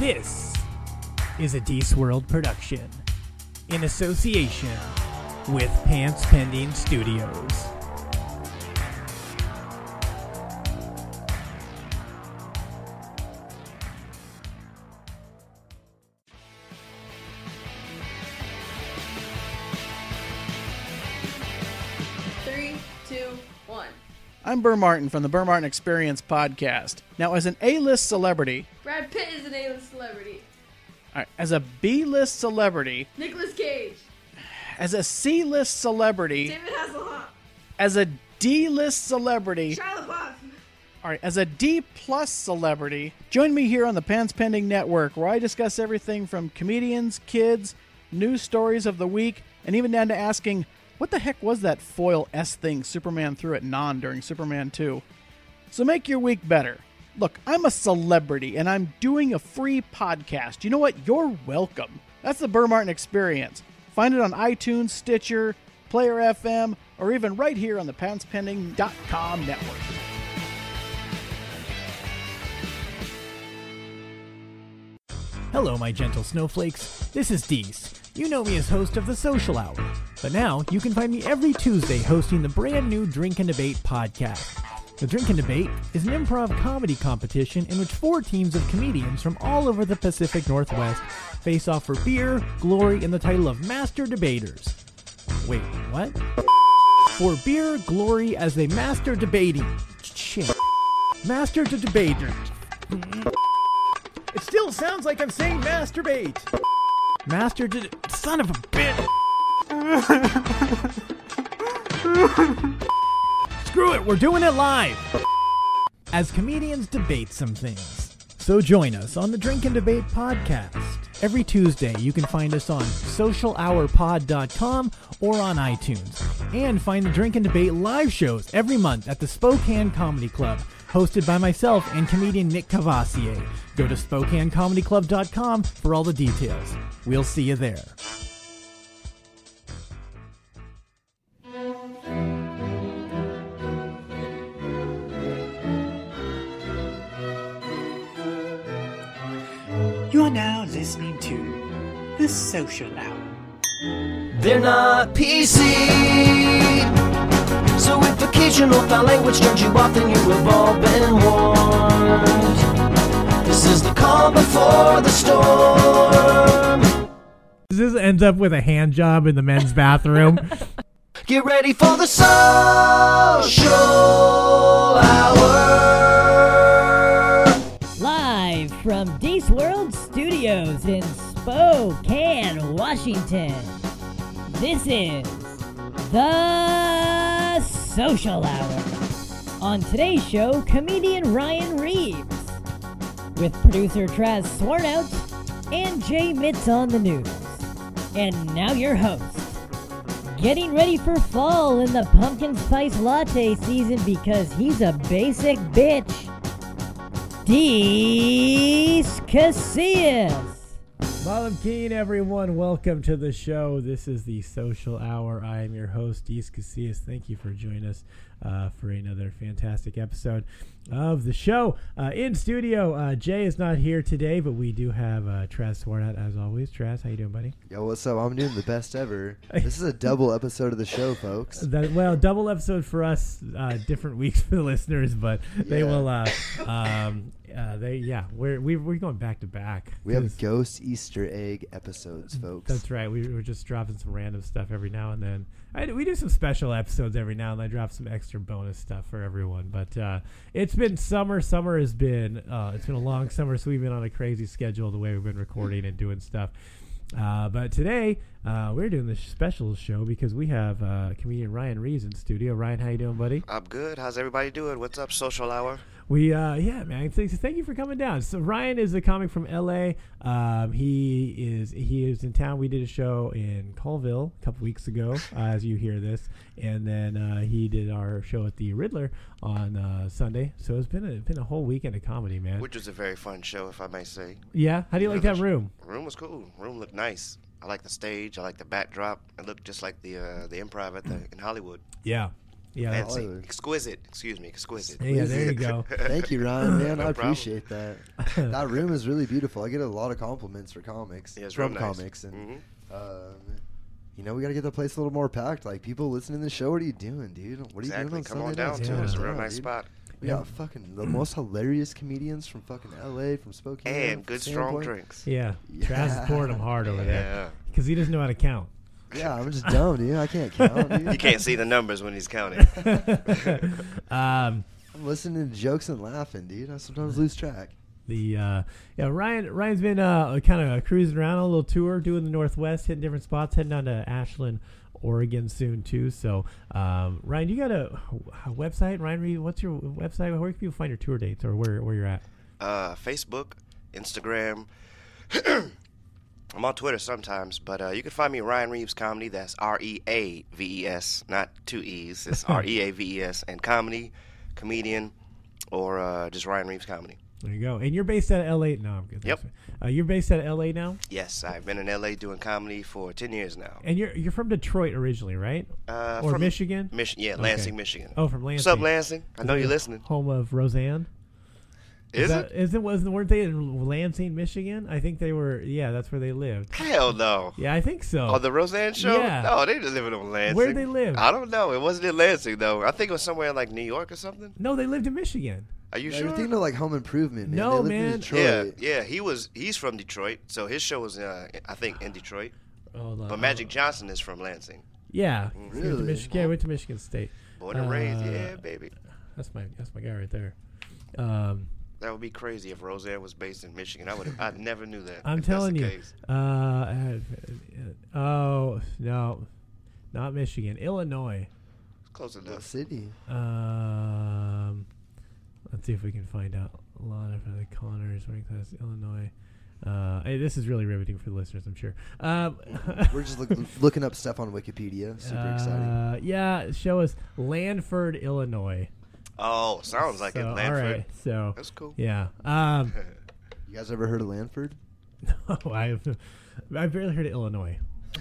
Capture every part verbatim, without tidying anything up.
This is a Deece World production in association with Pants Pending Studios. Three, two, one. I'm Burr Martin from the Burr Martin Experience podcast. Now, as an A-list celebrity... Brad Pitt is an A-list celebrity. All right, as a B-list celebrity... Nicolas Cage. As a C-list celebrity... David Hasselhoff. As a D-list celebrity... Shia LaBeouf. All right, as a D-plus celebrity, join me here on the Pants Pending Network, where I discuss everything from comedians, kids, news stories of the week, and even down to asking, what the heck was that foil S thing Superman threw at Non during Superman two? So make your week better. Look, I'm a celebrity, and I'm doing a free podcast. You know what? You're welcome. That's the Burr Martin Experience. Find it on iTunes, Stitcher, Player F M, or even right here on the pants pending dot com network. Hello, my gentle snowflakes. This is Deece. You know me as host of The Social Hour, but now you can find me every Tuesday hosting the brand new Drink and Debate podcast. The Drink and Debate is an improv comedy competition in which four teams of comedians from all over the Pacific Northwest face off for beer, glory, and the title of Master Debaters. Wait, what? For beer, glory, as they master debating. Shit. Master to debaters. It still sounds like I'm saying masturbate. Master to... Son of a bitch. Screw it, we're doing it live. As comedians debate some things. So join us on the Drink and Debate podcast. Every Tuesday, you can find us on social hour pod dot com or on iTunes. And find the Drink and Debate live shows every month at the Spokane Comedy Club, hosted by myself and comedian Nick Cavassier. Go to spokane comedy club dot com for all the details. We'll see you there. You are now listening to The Social Hour. They're not P C, so if occasional foul language turns you off, then you have all been warned. This is the calm before the storm. This ends up with a hand job in the men's bathroom. Get ready for the Social Hour. Live from Deece World Studios in Spokane, Washington. This is The Social Hour. On today's show, comedian Ryan Reeves, with producer Traz Swarnout and Jay Mitz on the news. And now your host, getting ready for fall in the pumpkin spice latte season because he's a basic bitch, Deece Casillas. Malam Keen, everyone. Welcome to the show. This is the Social Hour. I am your host, Deece Casillas. Thank you for joining us uh, for another fantastic episode of the show. Uh, in studio, uh, Jay is not here today, but we do have uh, Traz Swarnout as always. Traz, how you doing, buddy? Yo, what's up? I'm doing the best ever. This is a double episode of the show, folks. That, well, double episode for us, uh, different weeks for the listeners, but they Yeah. will. Uh, um, uh, they yeah, we're we, we're going back to back. We have ghost Easter egg episodes, folks. That's right. We, we're just dropping some random stuff every now and then. I, we do some special episodes every now and then. I drop some extra bonus stuff for everyone. But uh, it's been summer. Summer has been uh, it's been a long summer, so we've been on a crazy schedule the way we've been recording and doing stuff. Uh, but today uh, we're doing this special show because we have uh, comedian Ryan Reeves in studio. Ryan, how you doing, buddy? I'm good. How's everybody doing? What's up, Social Hour? We, uh, yeah, man. Thank, thank you for coming down. So Ryan is a comic from L A. Um, he is he is in town. We did a show in Colville a couple weeks ago, uh, as you hear this, and then uh, he did our show at the Riddler on uh, Sunday. So it's been a been a whole weekend of comedy, man. Which was a very fun show, if I may say. Yeah. How do you like that room? Room was cool. Room looked nice. I like the stage. I like the backdrop. It looked just like the uh, the improv at the in Hollywood. Yeah. Yeah, that's- Fancy. Hollywood. Exquisite. Excuse me. Exquisite. yeah, there you go. Thank you, Ryan. Man, No I problem. appreciate that. That room is really beautiful. I get a lot of compliments for comics Yeah, it's from real nice. comics, and Mhm. um, you know we got to get the place a little more packed. Like people listening to the show, what are you doing, dude? What are you Exactly. doing on Come Sunday on down nights? to Yeah. it. It's a Come real on, nice dude. spot. We got fucking the most hilarious comedians from fucking L A, from Spokane, And good strong Sandpoint. drinks. Yeah, Yeah. Traz is pouring them hard over there Yeah. because he doesn't know how to count. Yeah, I'm just dumb, dude. I can't count, dude. You can't see the numbers when he's counting. um, I'm listening to jokes and laughing, dude. I sometimes lose track. the uh, yeah, Ryan Ryan's been uh, kind of cruising around on a little tour, doing the Northwest, hitting different spots, heading down to Ashland, Oregon soon too. So, um, Ryan, you got a, a website? Ryan Reed, what's your website? Where can people find your tour dates or where where you're at? Uh, Facebook, Instagram. I'm on Twitter sometimes, but uh, you can find me at Ryan Reeves Comedy. That's R E A V E S, not two E's. It's R E A V E S, and comedy, comedian, or uh, just Ryan Reeves Comedy. There you go. And you're based out of L A. No, I'm good. Yep. Uh, you're based out of L A now, Yes, I've been in L A doing comedy for ten years now. and you're you're from Detroit originally, right? Uh, or from Michigan? Mich- yeah, Okay. Lansing, Michigan. Oh, from Lansing. What's up, Lansing? I know you're listening. Home of Roseanne. Is that, it? Is it? Wasn't weren't they in Lansing, Michigan? I think they were. Yeah, that's where they lived. Hell no. Yeah, I think so. On the Roseanne show? Yeah. No, they didn't live in Lansing. Where'd they live? I don't know. It wasn't in Lansing, though. I think it was somewhere in, like, New York or something. No, they lived in Michigan. Are you Yeah, sure? You're thinking of like Home Improvement, man. No, they live man. In Detroit. Yeah, yeah. He was. He's from Detroit, so his show was, uh, I think, in Detroit. Hold on. But Magic Johnson is from Lansing. Yeah, he went to Really? Michigan. Yeah, I went to Michigan State. Born and raised, Uh, yeah, baby. That's my that's my guy right there. Um, That would be crazy if Roseanne was based in Michigan. I would. I never knew that. I'm if that's telling the you. case. Uh, uh, oh no, not Michigan, Illinois. It's close What enough. city? Um, let's see if we can find out a lot of the Connors, rank class, Illinois. Uh, hey, this is really riveting for the listeners, I'm sure. Um, We're just look, looking up stuff on Wikipedia. Super exciting. uh, yeah, show us Lanford, Illinois. Oh, sounds like so, it. all Lanford. right, so That's cool. yeah. Um, You guys ever heard of Lanford? no, I've I've barely heard of Illinois.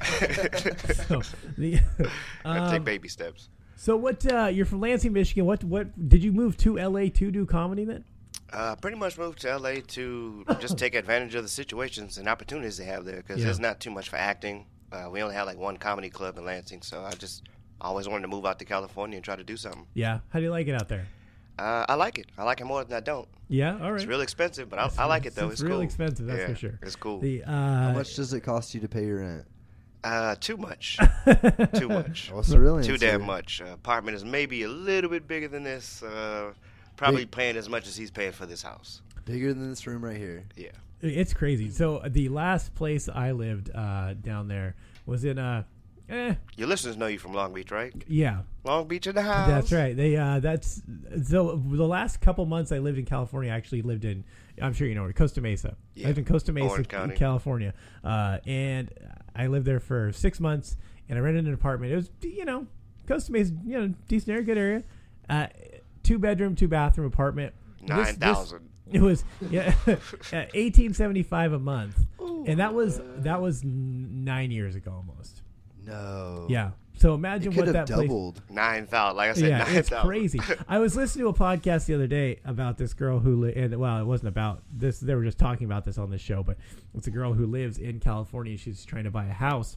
so, the, Gotta um, take baby steps. so what? Uh, you're from Lansing, Michigan. What? What? Did you move to L A to do comedy then? Uh, pretty much moved to L A to just take advantage of the situations and opportunities they have there because Yeah. there's not too much for acting. Uh, we only had like one comedy club in Lansing, so I just always wanted to move out to California and try to do something. Yeah. How do you like it out there? Uh, I like it. I like it more than I don't. Yeah. All right. It's real expensive, but I, It's- I like it though. It's, It's, real cool. expensive, that's Yeah, for sure. It's cool. The uh, How much does it cost you to pay your rent? Uh, too much. Too much. What's the real Too answer? damn much. Uh, apartment is maybe a little bit bigger than this. Uh, probably Big- paying as much as he's paying for this house. Bigger than this room right here. Yeah. It's crazy. So the last place I lived uh, down there was in uh, eh, Your listeners know you from Long Beach, right? yeah, Long Beach in the house. that's right. They uh, that's so the last couple months I lived in California. I actually lived in, I'm sure you know, Costa Mesa. Yeah. I lived in Costa Mesa, Orange County. California, uh, and I lived there for six months. And I rented an apartment. It was, you know, Costa Mesa, you know, decent area, good area. Uh, two bedroom, two bathroom apartment. This- Nine this- thousand. It was yeah, eighteen seventy five a month, and that was that was n- nine years ago almost. No. Yeah. So It imagine could what have that place. doubled. Nine thousand. Like I said, Yeah, nine it's thousand. crazy. I was listening to a podcast the other day about this girl who li- and well, it wasn't about this. They were just talking about this on this show, but it's a girl who lives in California. She's trying to buy a house.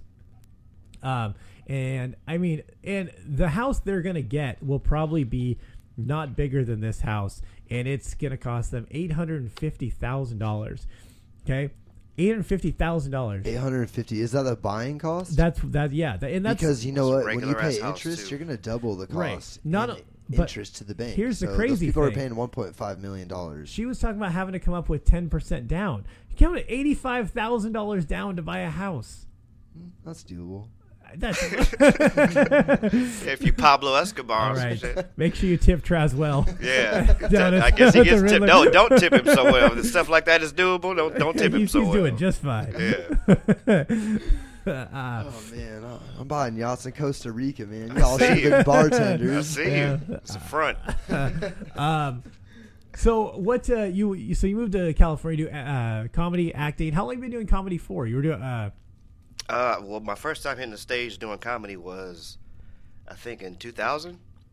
Um, and I mean, and the house they're gonna get will probably be not bigger than this house, and it's gonna cost them eight hundred and fifty thousand dollars. Okay, eight hundred fifty thousand dollars. eight hundred fifty. Is that the buying cost? That's that. Yeah, that, and that's because you know It's what? When you regular ass pay house, interest, too. you're going to double the Right. cost. Not in a- but interest to the bank. here's the So crazy those people thing. are paying one point five million dollars. She was talking about having to come up with ten percent down. You come to eighty-five thousand dollars down to buy a house. That's doable. That's If you Pablo Escobar, all or some right. shit. Make sure you tip Traswell. Yeah, Down I at- guess he at the gets tipped. Riddler. No, don't tip him so well. If stuff like that is doable, don't don't tip him he's, so he's well. doing just fine. Yeah. uh, Oh man, I- I'm buying yachts in Costa Rica, man. Y'all see should you. be I bartenders. see Yeah. you. It's a front. um, so what? Uh, you, you so you moved to California to do uh, comedy, acting. How long have you been doing comedy for? You were doing. Uh, Uh, well, my first time hitting the stage doing comedy was, I think, in two thousand.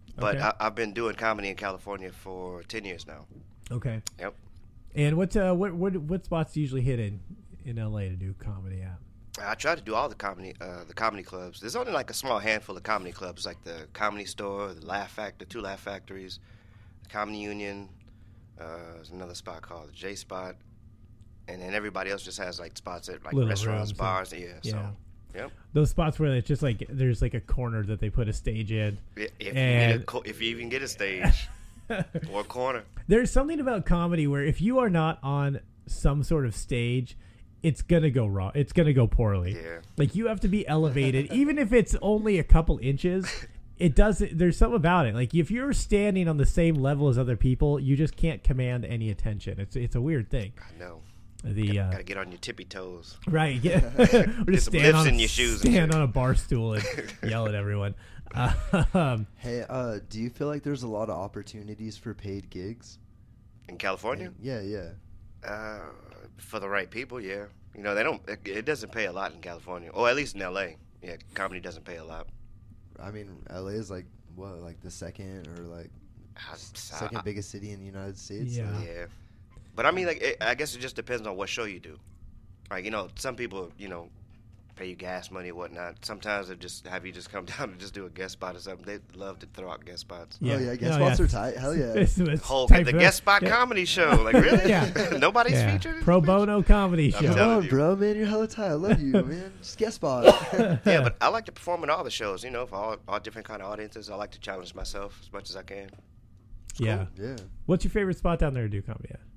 But Okay. I, I've been doing comedy in California for ten years now. Okay. Yep. And what uh, what what what spots do you usually hit in in L A to do comedy at? I try to do all the comedy, uh, the comedy clubs. There's only like a small handful of comedy clubs, like the Comedy Store, the Laugh Factor, two Laugh Factories, the Comedy Union. Uh, there's another spot called the J Spot, and then everybody else just has like spots at like Little restaurants, rooms, bars. Yeah. yeah. So, yep. Those spots where it's just like there's like a corner that they put a stage in. If, if, And- you get a, co- if you even get a stage or a corner, There's something about comedy where if you are not on some sort of stage, it's gonna go wrong. It's gonna go poorly. Yeah. Like you have to be elevated, even if it's only a couple inches. It does. There's something about it. Like if you're standing on the same level as other people, you just can't command any attention. It's it's a weird thing. I know. The Gotta, uh, gotta get on your tippy toes. right, yeah. Or Get just some stand lifts on in your shoes and stand shit. on a bar stool and yell at everyone. Um, Hey, uh, do you feel like there's a lot of opportunities for paid gigs? In California, Yeah, yeah. uh, for the right people, yeah. You know, they don't. It, it doesn't pay a lot in California, or at least in L A. Yeah, comedy doesn't pay a lot. I mean, L A is like what, like the second or like I- second I- biggest city in the United States. Yeah. Like, Yeah, but I mean, like, it, I guess it just depends on what show you do. Like, you know, some people, you know, pay you gas money or whatnot. Sometimes they just have you just come down and just do a guest spot or something. They love to throw out guest spots. Oh yeah, guest No, spots yeah. are tight. Hell yeah. It's- it's Whole type the of- guest spot yeah. comedy show. Like, really? Yeah. Nobody's Yeah. featured. Pro bono comedy I'm show. Come telling on, you. bro, man, you're hella tight. I love you, man. Just guest spot. Yeah, but I like to perform in all the shows. You know, for all, all different kind of audiences. I like to challenge myself as much as I can. Yeah. yeah. What's your favorite spot down there to do comedy at?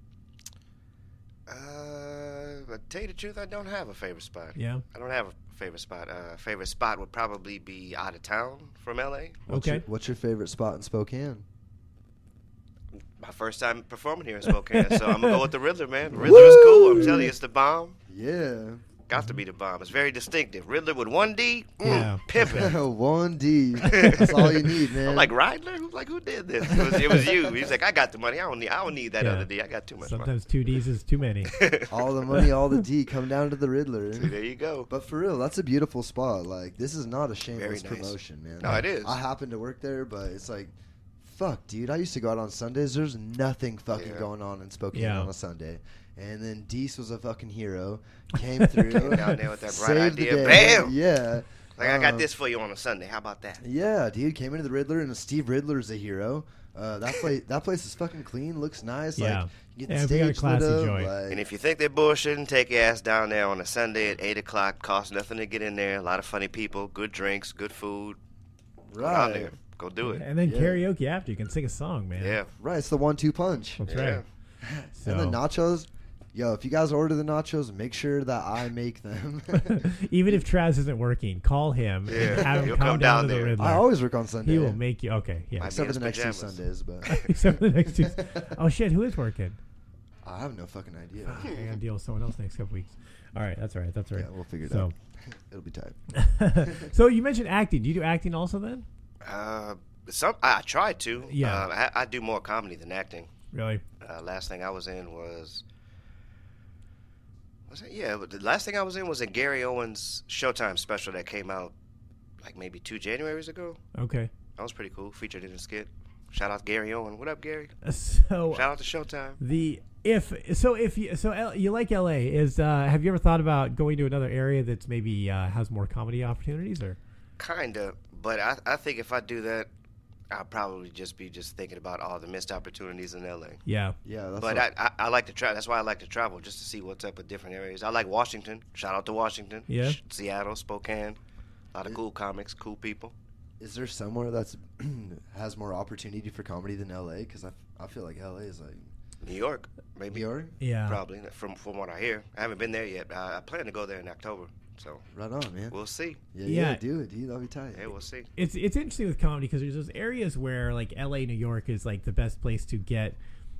Uh, but tell you the truth, I don't have a favorite spot. Yeah. I don't have a favorite spot. Uh, favorite spot would probably be out of town from L A. What's Okay. Your, what's your favorite spot in Spokane? My first time performing here in Spokane, so I'm gonna go with the Riddler, man. Riddler is cool. I'm telling you, it's the bomb. Yeah. Got to be the bomb. It's very distinctive. Riddler with one D, mm, Yeah. pimping. One D. That's all you need, man. I'm like Riddler. Who- Like who did this? It was, it was you. He's like, I got the money. I don't need. I don't need that Yeah. other D. I got too much Sometimes two D's is too many. money. all the money, all the D, come down to the Riddler. There you go. But for real, that's a beautiful spot. Like, this is not a shameless Very nice. promotion, man. No, it is. I happen to work there, but it's like, fuck, dude. I used to go out on Sundays. There's nothing fucking Yeah. going on in Spokane Yeah. on a Sunday. And then Deese was a fucking hero. Came through. Came down there with that bright saved the idea. day. Bam! Yeah. Like I got Um, this for you on a Sunday. How about that? Yeah, dude. Came into the Riddler, and Steve Riddler's a hero. Uh, that place, that place is fucking clean. Looks nice. Yeah. Like, you get Yeah, the we got a stage lit classy up. joint. Like, And if you think they're bullshitting, take your ass down there on a Sunday at eight o'clock. Costs nothing to get in there. A lot of funny people, good drinks, good food. Go down right, there. Go do it. And then Yeah. karaoke after. You can sing a song, man. Yeah. right. It's the one-two punch. That's Yeah. right. So, And the nachos, yo, if you guys order the nachos, make sure that I make them. even if Traz isn't working, call him Yeah, and have him he'll come, come down, down to the there. Riddler. I always work on Sunday. He will make you. Okay, yeah. Might Except be for the in next two pajamas. Sundays, but Except for the next two. Oh shit, who is working? I have no fucking idea. I gotta deal with someone else next couple weeks. All right, that's all right. That's all right. Yeah, we'll figure it so, out. It'll be tight. so you mentioned acting. Do you do acting also then? Uh, some I tried to. Yeah. Uh, I, I do more comedy than acting. Really? Uh, last thing I was in was. Was it? Yeah, but the last thing I was in was a Gary Owens Showtime special that came out like maybe two Januaries ago. Okay. That was pretty cool. Featured in a skit. Shout out to Gary Owen. What up, Gary? So Shout out to Showtime. the if so if you so L, you like L A is uh, have you ever thought about going to another area that's maybe uh, has more comedy opportunities or? Kinda, but I I think if I do that, I'll probably just be just thinking about all the missed opportunities in L A. Yeah. Yeah, that's But what, I, I, I like to travel. That's why I like to travel, just to see what's up with different areas. I like Washington. Shout out to Washington. Yeah. Sh- Seattle, Spokane. A lot of cool comics, cool people. is there somewhere that's has more opportunity for comedy than L A? Because I, f- I feel like L A is like New York, maybe. New York. Yeah. Probably, from from what I hear. I haven't been there yet. I, I plan to go there in October, so Right on, man. we'll see. Yeah, Yeah. yeah, do it, dude. That'll be tight. Yeah, we'll see. It's it's interesting with comedy because there's those areas where like L A, New York is like the best place to get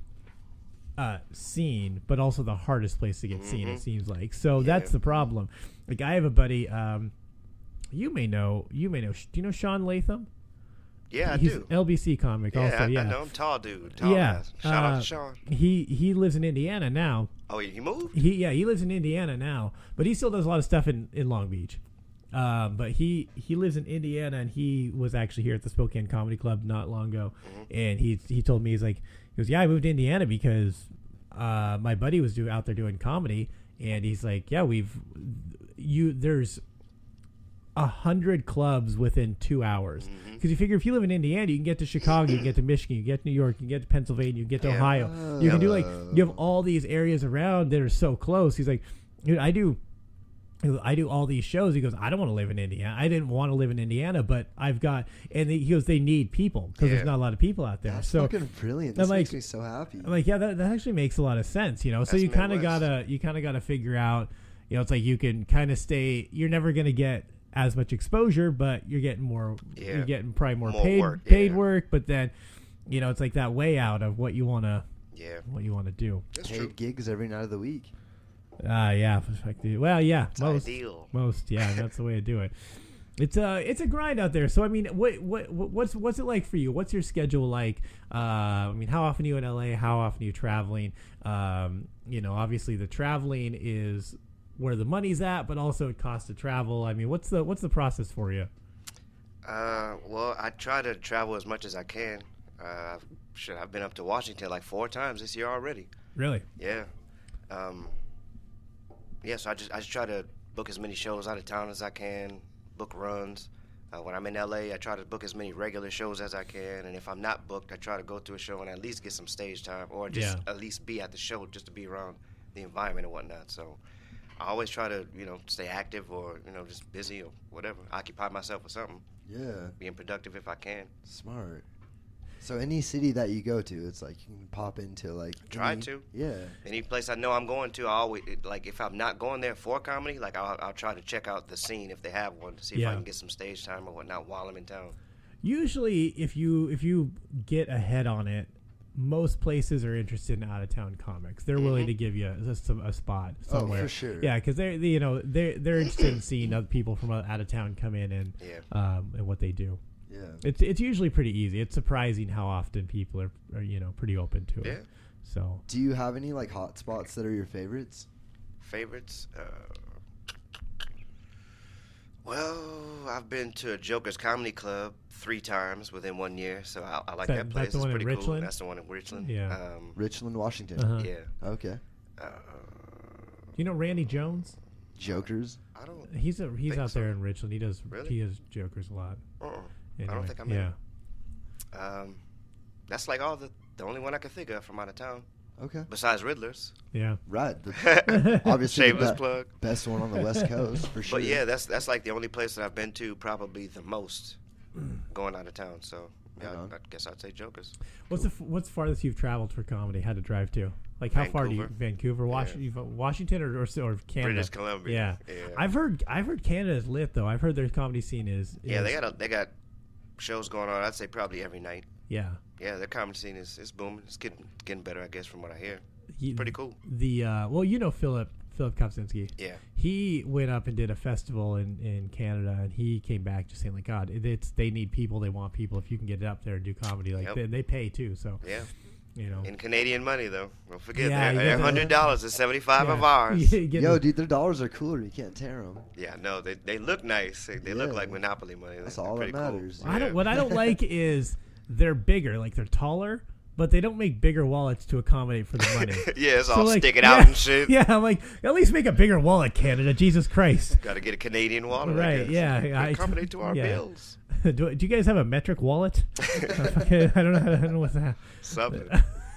uh, seen, but also the hardest place to get seen. It Mhm. seems like so that's the problem. Like I have a buddy. Um, you may know. You may know. Do you know Sean Latham? Yeah, I He's do. L B C comic. Yeah, also, I, yeah. I know him. Tall dude. Tall Yeah. guys. Shout out uh, to Sean. He he lives in Indiana now. Oh, he moved? He yeah he lives in Indiana now, but he still does a lot of stuff in, in Long Beach. Um, but he he lives in Indiana, and he was actually here at the Spokane Comedy Club not long ago, Mm-hmm. and he he told me he's like he goes, yeah, I moved to Indiana because uh, my buddy was do, out there doing comedy, and he's like, yeah, we've you there's a hundred clubs within two hours. Because you figure if you live in Indiana, you can get to Chicago, you can get to Michigan, you can get to New York, you can get to Pennsylvania, you can get to Yeah. Ohio. You can do like you have all these areas around that are so close. He's like, dude, I do, I do all these shows. He goes, I don't want to live in Indiana. I didn't want to live in Indiana, but I've got, and he goes, they need people because Yeah. there's not a lot of people out there. That's so fucking brilliant. I'm This like- makes me so happy. I'm like, yeah, that, that actually makes a lot of sense, you know. So That's you kind of Midwest. gotta, you kind of gotta figure out, you know, it's like you can kind of stay. You're never gonna get as much exposure, but you're getting more. Yeah. You're getting probably more, More paid work, paid yeah. work, but then, you know, it's like that way out of what you wanna Yeah, what you wanna do. that's Paid true. gigs every night of the week. Ah, yeah. effectively. Well, yeah. It's most, ideal. most, yeah. That's the way to do it. It's a it's a grind out there. So I mean, what what what's what's it like for you? What's your schedule like? Uh, I mean, how often are you in L A? How often are you traveling? Um, you know, obviously the traveling is where the money's at, but also it costs to travel. I mean, what's the what's the process for you? Uh, well, I try to travel as much as I can. Uh, shit, I've been up to Washington like four times this year already. Really? Yeah. Um, yeah, so I just I just try to book as many shows out of town as I can, book runs. Uh, when I'm in L A, I try to book as many regular shows as I can, and if I'm not booked, I try to go to a show and at least get some stage time, or just Yeah. at least be at the show just to be around the environment and whatnot. So I always try to, you know, stay active or, you know, just busy or whatever, occupy myself with something, Yeah, being productive if I can. smart. So any city that you go to, it's like you can pop into like. Try any- to. Yeah. Any place I know I'm going to, I always like if I'm not going there for comedy, like I'll, I'll try to check out the scene if they have one to see if Yeah. I can get some stage time or whatnot while I'm in town. Usually, if you if you get ahead on it, most places are interested in out of town comics. They're willing Mhm. to give you a, a, a spot Oh, somewhere. for sure. Yeah, because they're they, you know they're they're interested in seeing other people from out of town come in and Yeah. um, and what they do. Yeah. It's it's usually pretty easy. It's surprising how often people are, are you know pretty open to it. Yeah. So Do you have any like hot spots that are your favorites? Favorites? Uh, well, I've been to Joker's Comedy Club three times within one year, so I, I like That- that, that's place. the It's one in pretty cool. Richland? That's the one in Richland. Yeah. Um, Richland, Washington. Uh-huh. yeah. Okay. Uh, you know Randy Jones? Jokers. I don't. He's a he's Think out so. there in Richland. He does Really? he does Jokers a lot. Uh-uh. I Anyway, don't think I'm yeah. in. Um, that's like all the the only one I can think of from out of town, Okay. besides Riddler's. Yeah. Right. The, obviously, the Shameless be- plug. best one on the West Coast for sure. But yeah, that's that's like the only place that I've been to probably the most going out of town. So yeah, Right on. I, I guess I'd say Jokers. What's the f- what's farthest you've traveled for comedy? Had to drive to? Like how far do you Vancouver. Vancouver, Washington, Washington, or, or or Canada? British Columbia. Yeah. Yeah. I've heard I've heard Canada's lit though. I've heard their comedy scene is, Yeah, is- they got a, they got shows going on. I'd say probably every night. yeah. Yeah, their comedy scene is, is booming. It's getting getting better, I guess, from what I hear. He- Pretty cool. The uh, well, you know Philip Philip Kopczynski. Yeah. He went up and did a festival in, in Canada, and he came back just saying like, God, it- it's they need people, they want people. If you can get it up there and do comedy, like Yep. they, they pay too. So Yeah. you know, In Canadian money, though. Don't forget, Yeah, you they're, they're got the- hundred dollars and seventy five of yeah. ours. You get Yo, the- dude, their dollars are cooler. You can't tear them. Yeah, no, they they look nice. They, they look Yeah. like Monopoly money. That's They're all that pretty cool. matters. I don't. Yeah. What I don't like is they're bigger, like they're taller, but they don't make bigger wallets to accommodate for the money. Yeah, it's So, all like, sticking yeah, out and shit. Yeah, I'm like, at least make a bigger wallet, Canada. Jesus Christ. Got to get a Canadian wallet. I Right, guess. yeah, I- Accommodate to our yeah. bills. do, do you guys have a metric wallet? Okay, I don't know. I don't know what's that. Something.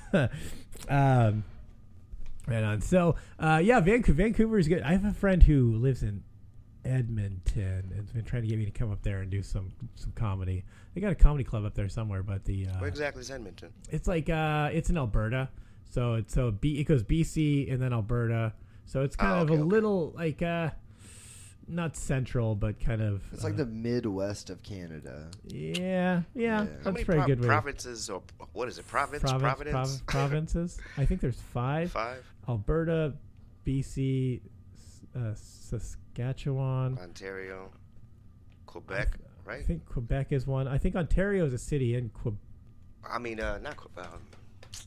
um, right on. So, uh, yeah, Vancouver, Vancouver is good. I have a friend who lives in Edmonton and has been trying to get me to come up there and do some some comedy. They got a comedy club up there somewhere, but the uh, Where exactly is Edmonton? it's like uh, it's in Alberta. So it's so B it goes B C and then Alberta. So it's kind Oh, of okay, a okay. little like uh, not central, but kind of. It's like uh, the Midwest of Canada. yeah, yeah, Yeah. How that's How many very pro- good. way. provinces or what is it? Province? Province, Providence? prov- provinces. I think there's five. Five. Alberta, B C, S- uh, Saskatchewan. Ontario. Quebec, I right? think Quebec is one. I think Ontario is a city in Quebec. I mean, uh, not Que- um,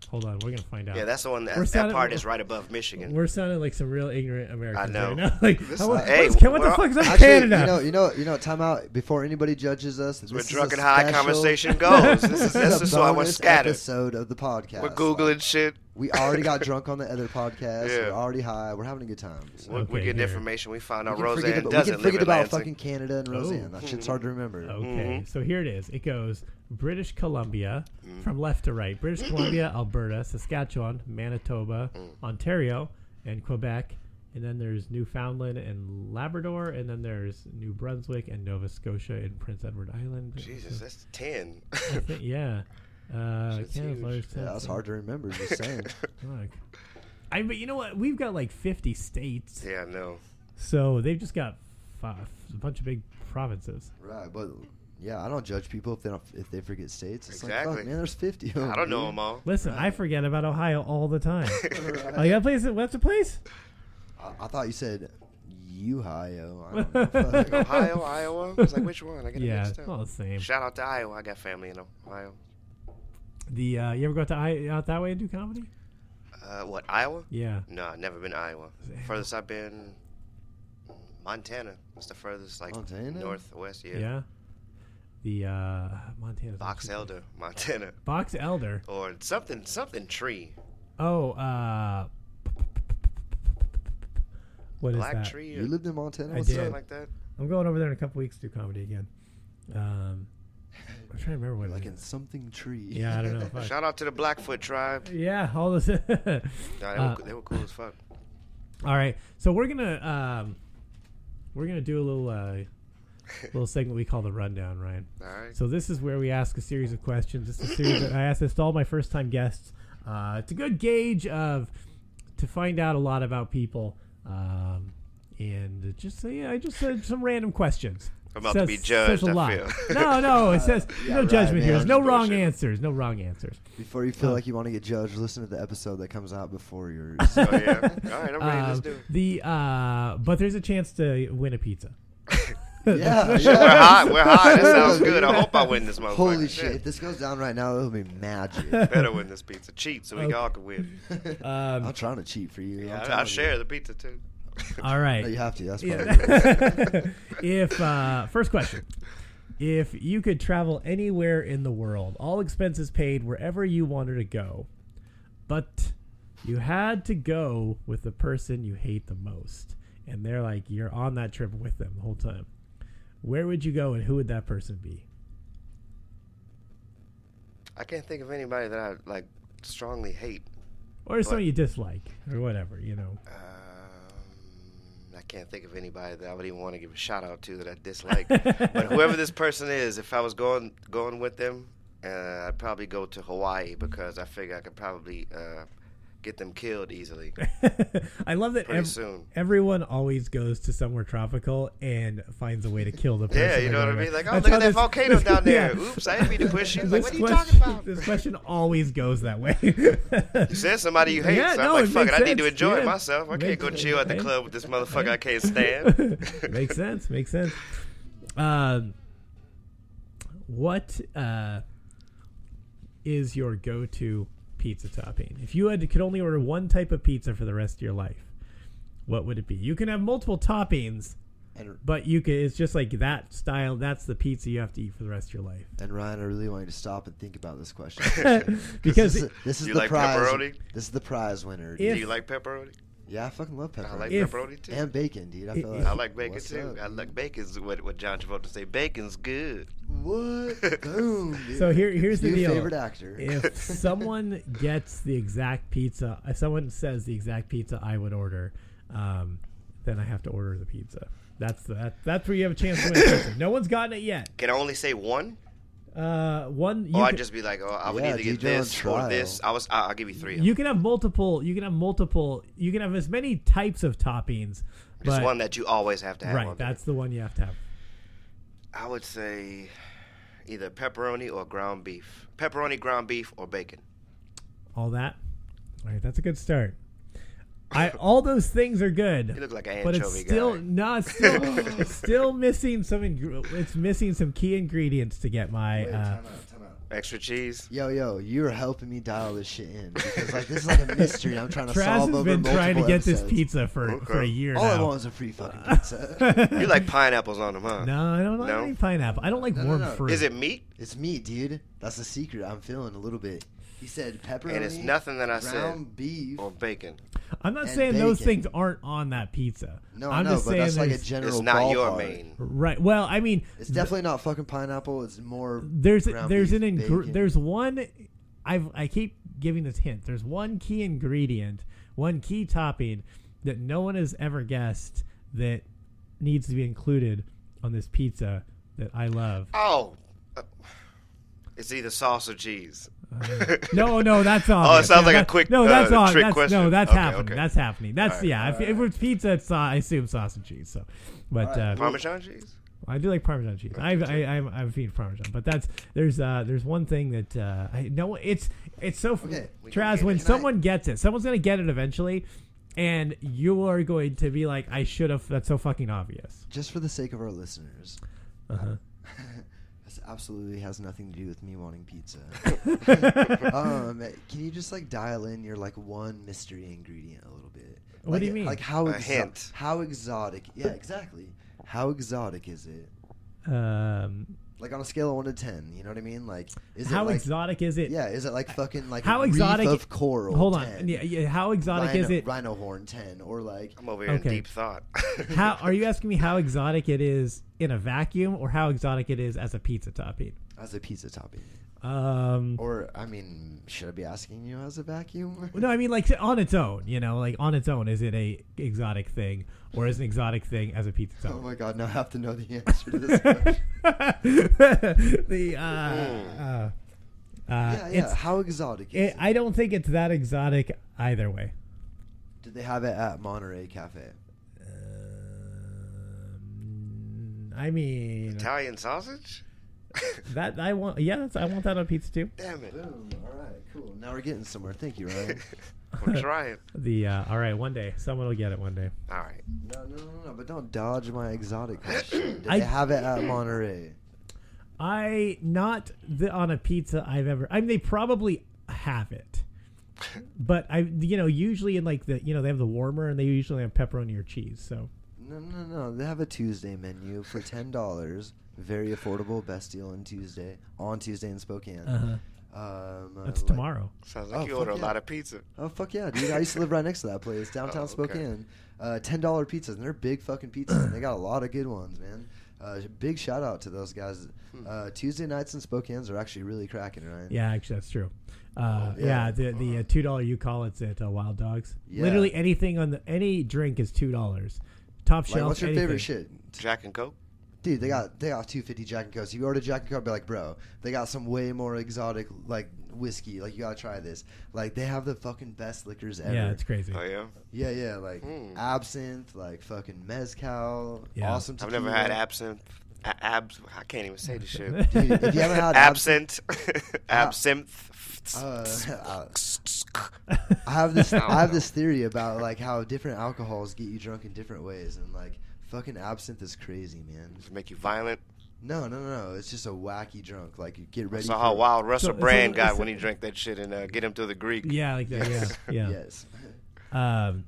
Hold on, we're gonna find out. Yeah, that's the one. That, We're that sounding- part is right above Michigan. We're sounding like some real ignorant Americans I know. right now. Like, This- how, what, hey, what's- what the we're- fuck is up Actually, Canada? you know, you know, you know. Time out before anybody judges us. That's where this is drunken a high special- conversation goes. This is, This this is is a why we're bonus scattered. episode of the podcast. We're googling Like, shit. we already got drunk on the other podcast. Yeah. We're already high. We're having a good time. So. We're, Okay, we're getting here. information. We found We out can forget Roseanne about, we doesn't can live forget in about Lansing. fucking Canada and Roseanne. That shit's hard to remember. Okay, Mhm. so here it is. It goes British Columbia from left to right. British Columbia, Alberta, Saskatchewan, Manitoba, Ontario, and Quebec. And then there's Newfoundland and Labrador. And then there's New Brunswick and Nova Scotia and Prince Edward Island. Jesus, that's ten. I think- yeah. Uh, Shit's Canada's huge. largest Yeah, that's state. hard to remember. Just saying. Look. I but you know what? We've got like fifty states. Yeah, I know. So they've just got five, a bunch of big provinces. Right, but yeah, I don't judge people if they don't if they forget states. It's like, Exactly. fuck, man, there's fifty. Of them, I don't know dude. them all. Listen, I forget about Ohio all the time. Oh, you got a place? What's the place? I, I thought you said Ohio. I don't know. Fuck. Ohio, Iowa. I was like, which one? I get it Yeah, mixed up. well, the same. Shout out to Iowa. I got family in Ohio. The uh, you ever go out to I- out that way and do comedy? Uh, what, Iowa? Yeah. No, I've never been to Iowa. Damn. Furthest I've been, Montana. That's the furthest, like, Montana? northwest. Yeah. Yeah. The uh, Montana. Box Elder, Montana. Box Elder. Or something, something tree. Oh, uh, what is Black that? tree You or lived in Montana? I What's did. something up? like that. I'm going over there in a couple weeks to do comedy again. Um, I'm trying to remember what Like it in is. something tree. Yeah, I don't know. Fuck. Shout out to the Blackfoot tribe. Yeah, all this. Nah, they, Uh, were, they were cool as fuck. All right, so we're gonna um, we're gonna do a little uh, little segment we call the rundown, Ryan. All right. So this is where we ask a series of questions. This is a series that I ask this to all my first time guests. Uh, it's a good gauge of to find out a lot about people, um, and just say yeah, I just said some random questions. I'm about Says- to be judged, says a I lot. feel. No, no, it says yeah, no right, judgment here. man. There's no Just wrong bullshit. answers. No wrong answers. Before you feel Uh, like you want to get judged, listen to the episode that comes out before yours. Oh, yeah. All right, I'm ready. Let's Um, do it. the uh, but there's a chance to win a pizza. yeah, We're yeah. high. We're high. That sounds good. I hope I win this motherfucker. Holy shit! If this goes down right now, it'll be magic. Better win this pizza. Cheat so we Okay. all can win. Um, I'm trying to cheat for you. Yeah, I'm I- telling I'll you. share the pizza too. all right. No, you have to. That's part Yeah. of it. If uh, first question, if you could travel anywhere in the world, all expenses paid, wherever you wanted to go, but you had to go with the person you hate the most, and they're like you're on that trip with them the whole time, where would you go and who would that person be? I can't think of anybody that I like strongly hate. Or someone What? you dislike, or whatever, you know. Um, I can't think of anybody that I would even want to give a shout out to that I dislike. But whoever this person is, if I was going going with them, uh, I'd probably go to Hawaii because I figure I could probably uh, get them killed easily I love that pretty ev- soon. everyone always goes to somewhere tropical and finds a way to kill the person. Yeah, you they're know what I going mean? with. Like, oh, That's look how at that this- volcano this- down there. yeah. Oops, I didn't mean to push you. Like, This what are you question- talking about? This question always goes that way. You said somebody you hate, Yeah, so no, I'm it like, fuck it, makes I need to sense. enjoy Yeah. it myself. I can't Makes go sense. chill at the Hey. club with this motherfucker I can't stand. Makes sense. Makes sense. Um, what uh, is your go-to pizza topping? If you had to, could only order one type of pizza for the rest of your life, what would it be? You can have multiple toppings, And, but you can. It's just like that style. That's the pizza you have to eat for the rest of your life. and Ryan, I really want you to stop and think about this question. Because this is, this is You the like prize. pepperoni? This is the prize winner. If- Do you like pepperoni? Yeah, I fucking love I pepperoni. like If- pepperoni too. and bacon, dude. I feel I- like I like bacon What's too. up, I dude? like bacon's what what John Travolta say. Bacon's good. What? Boom. Dude. So here- here's the New deal. favorite actor. if someone gets the exact pizza, if someone says the exact pizza I would order, um, then I have to order the pizza. That's the, that, that's where you have a chance to win. Pizza. No one's gotten it yet. Can I only say one? Uh, one. You Or I'd can, just be like, oh, I would Yeah, either get D J on this or trial. this. I was. I- I'll give you three. Of you them. can have multiple. You can have multiple. You can have as many types of toppings. Just But, one that you always have to have. right. on there. That's the one you have to have. I would say either pepperoni or ground beef. Pepperoni, ground beef, or bacon. All that. All right. That's a good start. I all those things are good. You look like an But anchovy it's still guy. no, it's still, it's still missing some. Ing- it's missing some key ingredients to get my. Wait, Uh, time out, time out. Extra cheese. Yo, yo, you're helping me dial this shit in because like this is like a mystery. I'm trying to Traz solve has over been trying to multiple get this episodes. pizza for, Okay. for a year All I now. want is a free fucking pizza. You like pineapples on them, huh? No, I don't like No? any pineapple. I don't like No, no, warm no. fruit. Is it meat? It's meat, dude. That's the secret. I'm feeling a little bit. He said pepperoni. And it's nothing that I said. ground beef. Or bacon. I'm not and saying those bacon. things aren't on that pizza. No, I'm no, just but saying that's like a there's- general. It's not your ballpark. main. Right. Well, I mean, It's definitely not fucking pineapple. It's more. there's ground there's beef, an ingre- bacon. there's one. I've I keep giving this hint. There's one key ingredient, one key topping that no one has ever guessed that needs to be included on this pizza that I love. Oh. Uh, It's either sauce or cheese. No, no, that's all. Oh, it sounds like a quick, No, uh, that's all. trick That's, question. No, that's Okay, happening. okay. That's happening. That's All right, yeah. If, if it's pizza, it's uh, I assume sauce and cheese. So, but All right, uh, Parmesan cheese? I do like Parmesan cheese. I I I'm I'm a fiend for Parmesan, but that's there's uh there's one thing that uh I know it's it's so Okay, we can Traz get when it. Can I- someone gets it, someone's gonna get it eventually, and you are going to be like, I should have. That's so fucking obvious. Just for the sake of our listeners, Uh huh. this absolutely has nothing to do with me wanting pizza. um, can you just like dial in your like one mystery ingredient a little bit? What Like, do you mean? Like how A exo- hint. How exotic? Yeah, exactly. How exotic is it? Um, Like on a scale of one to ten, you know what I mean? Like, is how it like, exotic is it? Yeah, is it like fucking like How a exotic- reef of coral? Hold on. ten, Yeah, yeah, how exotic rhino, is it? Rhino horn ten, or like I'm over here Okay. in deep thought. How are you asking me how exotic it is in a vacuum, or how exotic it is as a pizza topping? as a pizza topping. Um, Or I mean, should I be asking you as a vacuum? no, I mean like on its own. You know, like on its own, is it a exotic thing, or is it an exotic thing as a pizza Oh topping? my god! Now I have to know the answer to this question. the uh, uh, uh, yeah, yeah. it's. How exotic is It, it? I don't think it's that exotic either way. Did they have it at Monterey Cafe? Um, I mean Italian sausage? that I want. Yeah, that's, I want that on pizza too. Damn it. Boom. All right, cool. Now we're getting somewhere. Thank you, Ryan. I'm trying. The uh, all right, one day someone will get it. One day. All right. no, no, no, no. But don't dodge my exotic question. Did I- they have it at Monterey? I not the, on a pizza I've ever. I mean, they probably have it, but I you know usually in like the you know they have the warmer and they usually have pepperoni or cheese. So No, no, no. They have a Tuesday menu for ten dollars. Very affordable. Best deal on Tuesday. On Tuesday in Spokane. uh-huh. Um, uh, that's like- tomorrow. Sounds like Oh, you fuck order yeah. a lot of pizza. Oh fuck yeah, dude! I used to live right next to that place, downtown Oh, okay. Spokane. Uh, Ten dollar pizzas, and they're big fucking pizzas. And they got a lot of good ones, man. Uh, big shout out to those guys. Hmm. Uh, Tuesday nights in Spokane's are actually really cracking, right? Yeah, actually, that's true. Uh, Yeah. yeah. the the uh, two dollar you call it's at uh, Wild Dogs. Yeah. Literally anything on the any drink is two dollars. Top Like, shelf. what's your anything. favorite shit? Jack and Coke? Dude, they got they got two fifty Jack and Cokes. If you order Jack and Coke, be like, bro, they got some way more exotic like whiskey. Like you gotta try this. Like they have the fucking best liquors ever. Yeah, it's crazy. Oh, yeah? yeah, yeah, like Mm. absinthe, like fucking mezcal, Yeah. awesome. I've Tequila. never had absinthe. A- abs. I can't even say the shit. Dude, if you haven't had Absinthe. Absinthe. Uh, uh, I have this. I have this theory about like how different alcohols get you drunk in different ways, and like fucking absinthe is crazy, man. Does it make you violent? No, no, no, no. It's just a wacky drunk. Like you get I ready. saw for how wild Russell So- Brand so- got so- when he drank that shit and uh, Get Him to the Greek. Yeah, like that. Yeah, yeah. Yes. Um,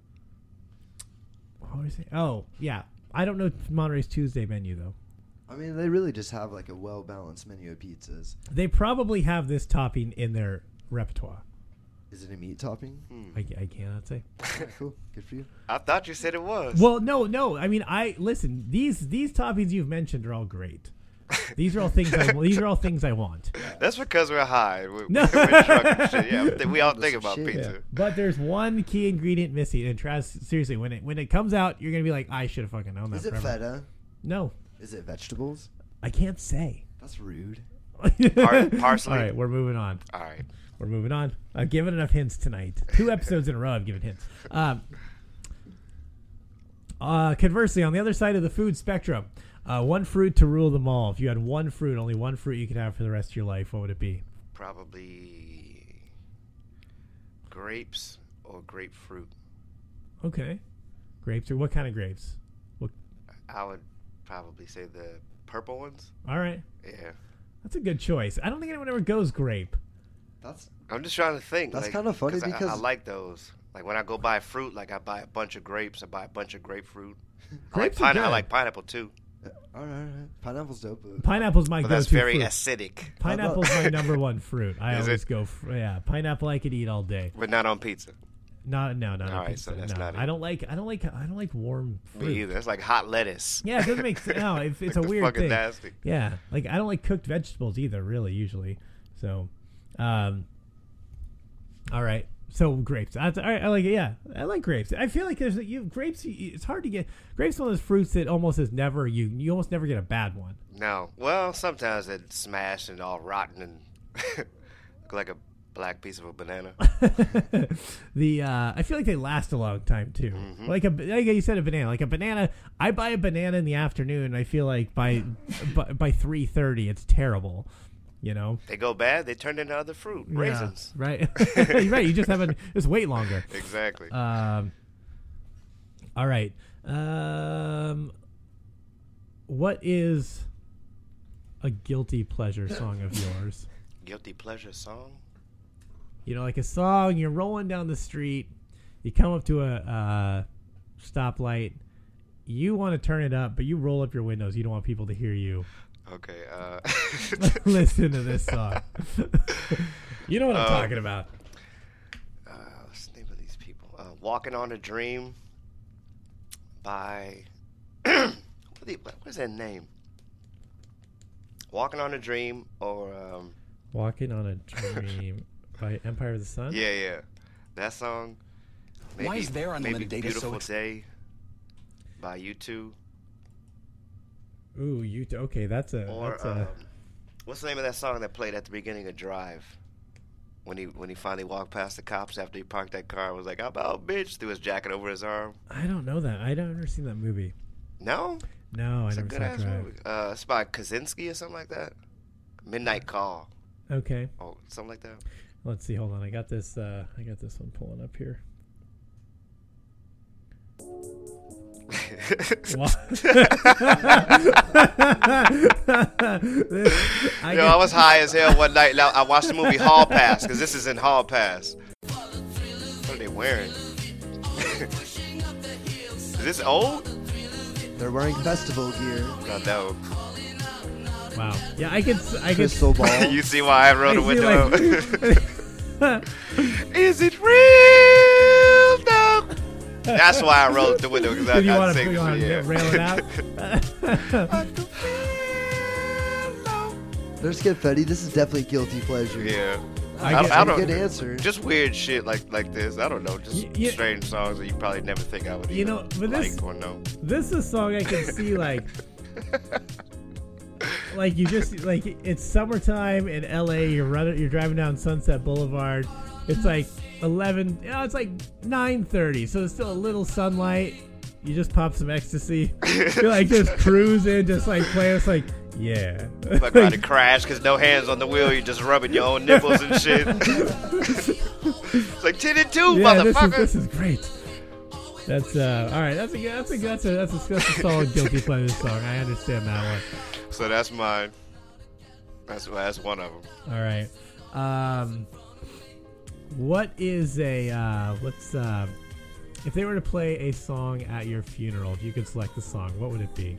what was it? Oh, yeah. I don't know Monterey's Tuesday menu though. I mean, they really just have like a well balanced menu of pizzas. They probably have this topping in their repertoire. Is it a meat topping? I, I cannot say. Yeah, cool. Good for you. I thought you said it was. Well, no, no. I mean, I listen. These these toppings you've mentioned are all great. These are all things. I, these are all things I want. That's because we're high. We, No. we're drunk and shit. Yeah, th- we all That's think some about shit. pizza. Yeah. But there's one key ingredient missing. And Traz, seriously, when it when it comes out, you're gonna be like, I should have fucking known that. Is it forever. feta? No, Is it vegetables? I can't say. That's rude. Par- parsley? All right, we're moving on. All right. We're moving on. I've given enough hints tonight. Two episodes in a row, I've given hints. Um, uh, conversely, on the other side of the food spectrum, uh, one fruit to rule them all. If you had one fruit, only one fruit you could have for the rest of your life, what would it be? Probably grapes or grapefruit. Okay. Grapes. Or what kind of grapes? What? I would probably say the purple ones. All right. Yeah. That's a good choice. I don't think anyone ever goes grape. That's I'm just trying to think. That's like, kinda funny 'cause I- because- I, I like those. Like when I go buy fruit, like I buy a bunch of grapes. I buy a bunch of grapefruit. I like, Grapes are pine- I good. like pineapple too, all right. All right. Pineapple's dope. But Pineapple's my but go-to that's very fruit. acidic. Pineapple's my number one fruit. I Is always it? go. For, yeah, pineapple I could eat all day. But not on pizza. Not no, not All on right, pizza. so that's no. not it. I don't like. I don't like. I don't like warm fruit. Me either. It's like hot lettuce. Yeah, it doesn't make sense. No, if it's a Like, weird fucking thing. nasty. Yeah, like I don't like cooked vegetables either. Really, usually. So, um, all right. So grapes. That's, all right, I like it. Yeah, I like grapes. I feel like there's you grapes. It's hard to get grapes. One of those fruits that almost is never you. You almost never get a bad one. No. Well, sometimes it's smashed and all rotten and look like a black piece of a banana. the uh, I feel like they last a long time too. Mm-hmm. Like a like you said, a banana. Like a banana. I buy a banana in the afternoon. I feel like by by, by three thirty, it's terrible. You know, They go bad, they turn into other fruit. Yeah, Raisins. right? You're right. You just have a just wait longer. Exactly. Um. All right. Um. What is a guilty pleasure song of yours? Guilty pleasure song? You know, like a song, you're rolling down the street, you come up to a uh, stoplight, you want to turn it up, but you roll up your windows. You don't want people to hear you Okay. Uh, listen to this song. You know what I'm Um, talking about. uh, what's the name of these people? Uh, Walking on a Dream by. what, the, what is that name? Walking on a Dream or. Um, Walking on a Dream by Empire of the Sun? yeah, yeah. That song. Maybe, Why is their unlimited maybe data so Beautiful ex- Day by U two. Ooh, you t- okay, that's a Or that's a um, what's the name of that song that played at the beginning of Drive? When he when he finally walked past the cops after he parked that car, and was like, "I'm out, bitch!" Threw his jacket over his arm. I don't know that. I don't ever seen that movie. No, No, it's I a never good saw ass Drive. movie. Uh, it's by Kaczynski or something like that. Midnight Call. Okay. Oh, something like that. Let's see. Hold on. I got this. Uh, I got this one pulling up here. What? I Yo, I was high as hell one night. Now I watched the movie Hall Pass because this is in Hall Pass. What are they wearing? Is this old? they're wearing festival gear. I know. Wow. Yeah, I can. I can. Crystal ball. You see why I rolled I the see, window up? Is it real? No. That's why I rolled the window because I Did you got want sick. to Yeah. rail it out? There's confetti. This is definitely guilty pleasure. Yeah. I I, get- I Good don't. answer. Just weird shit like like this. I don't know. Just Y- y- strange songs that you probably never think I would You even know, but this- like or know. This is a song I can see like. Like you just like it's summertime in L A. You're running, you're driving down Sunset Boulevard. It's like eleven. You know, it's like nine thirty. So there's still a little sunlight. You just pop some ecstasy. You're like just cruising, just like playing. It's like yeah. Like about to crash because no hands on the wheel. You're just rubbing your own nipples and shit. It's like ten and two, Yeah, this is, motherfucker. this is great. That's uh, all right. That's a that's a that's a that's a, that's a solid guilty pleasure song. I understand that one. So that's mine. That's that's one of them. All right. Um, what is a uh, let's uh, if they were to play a song at your funeral, if you could select the song, what would it be?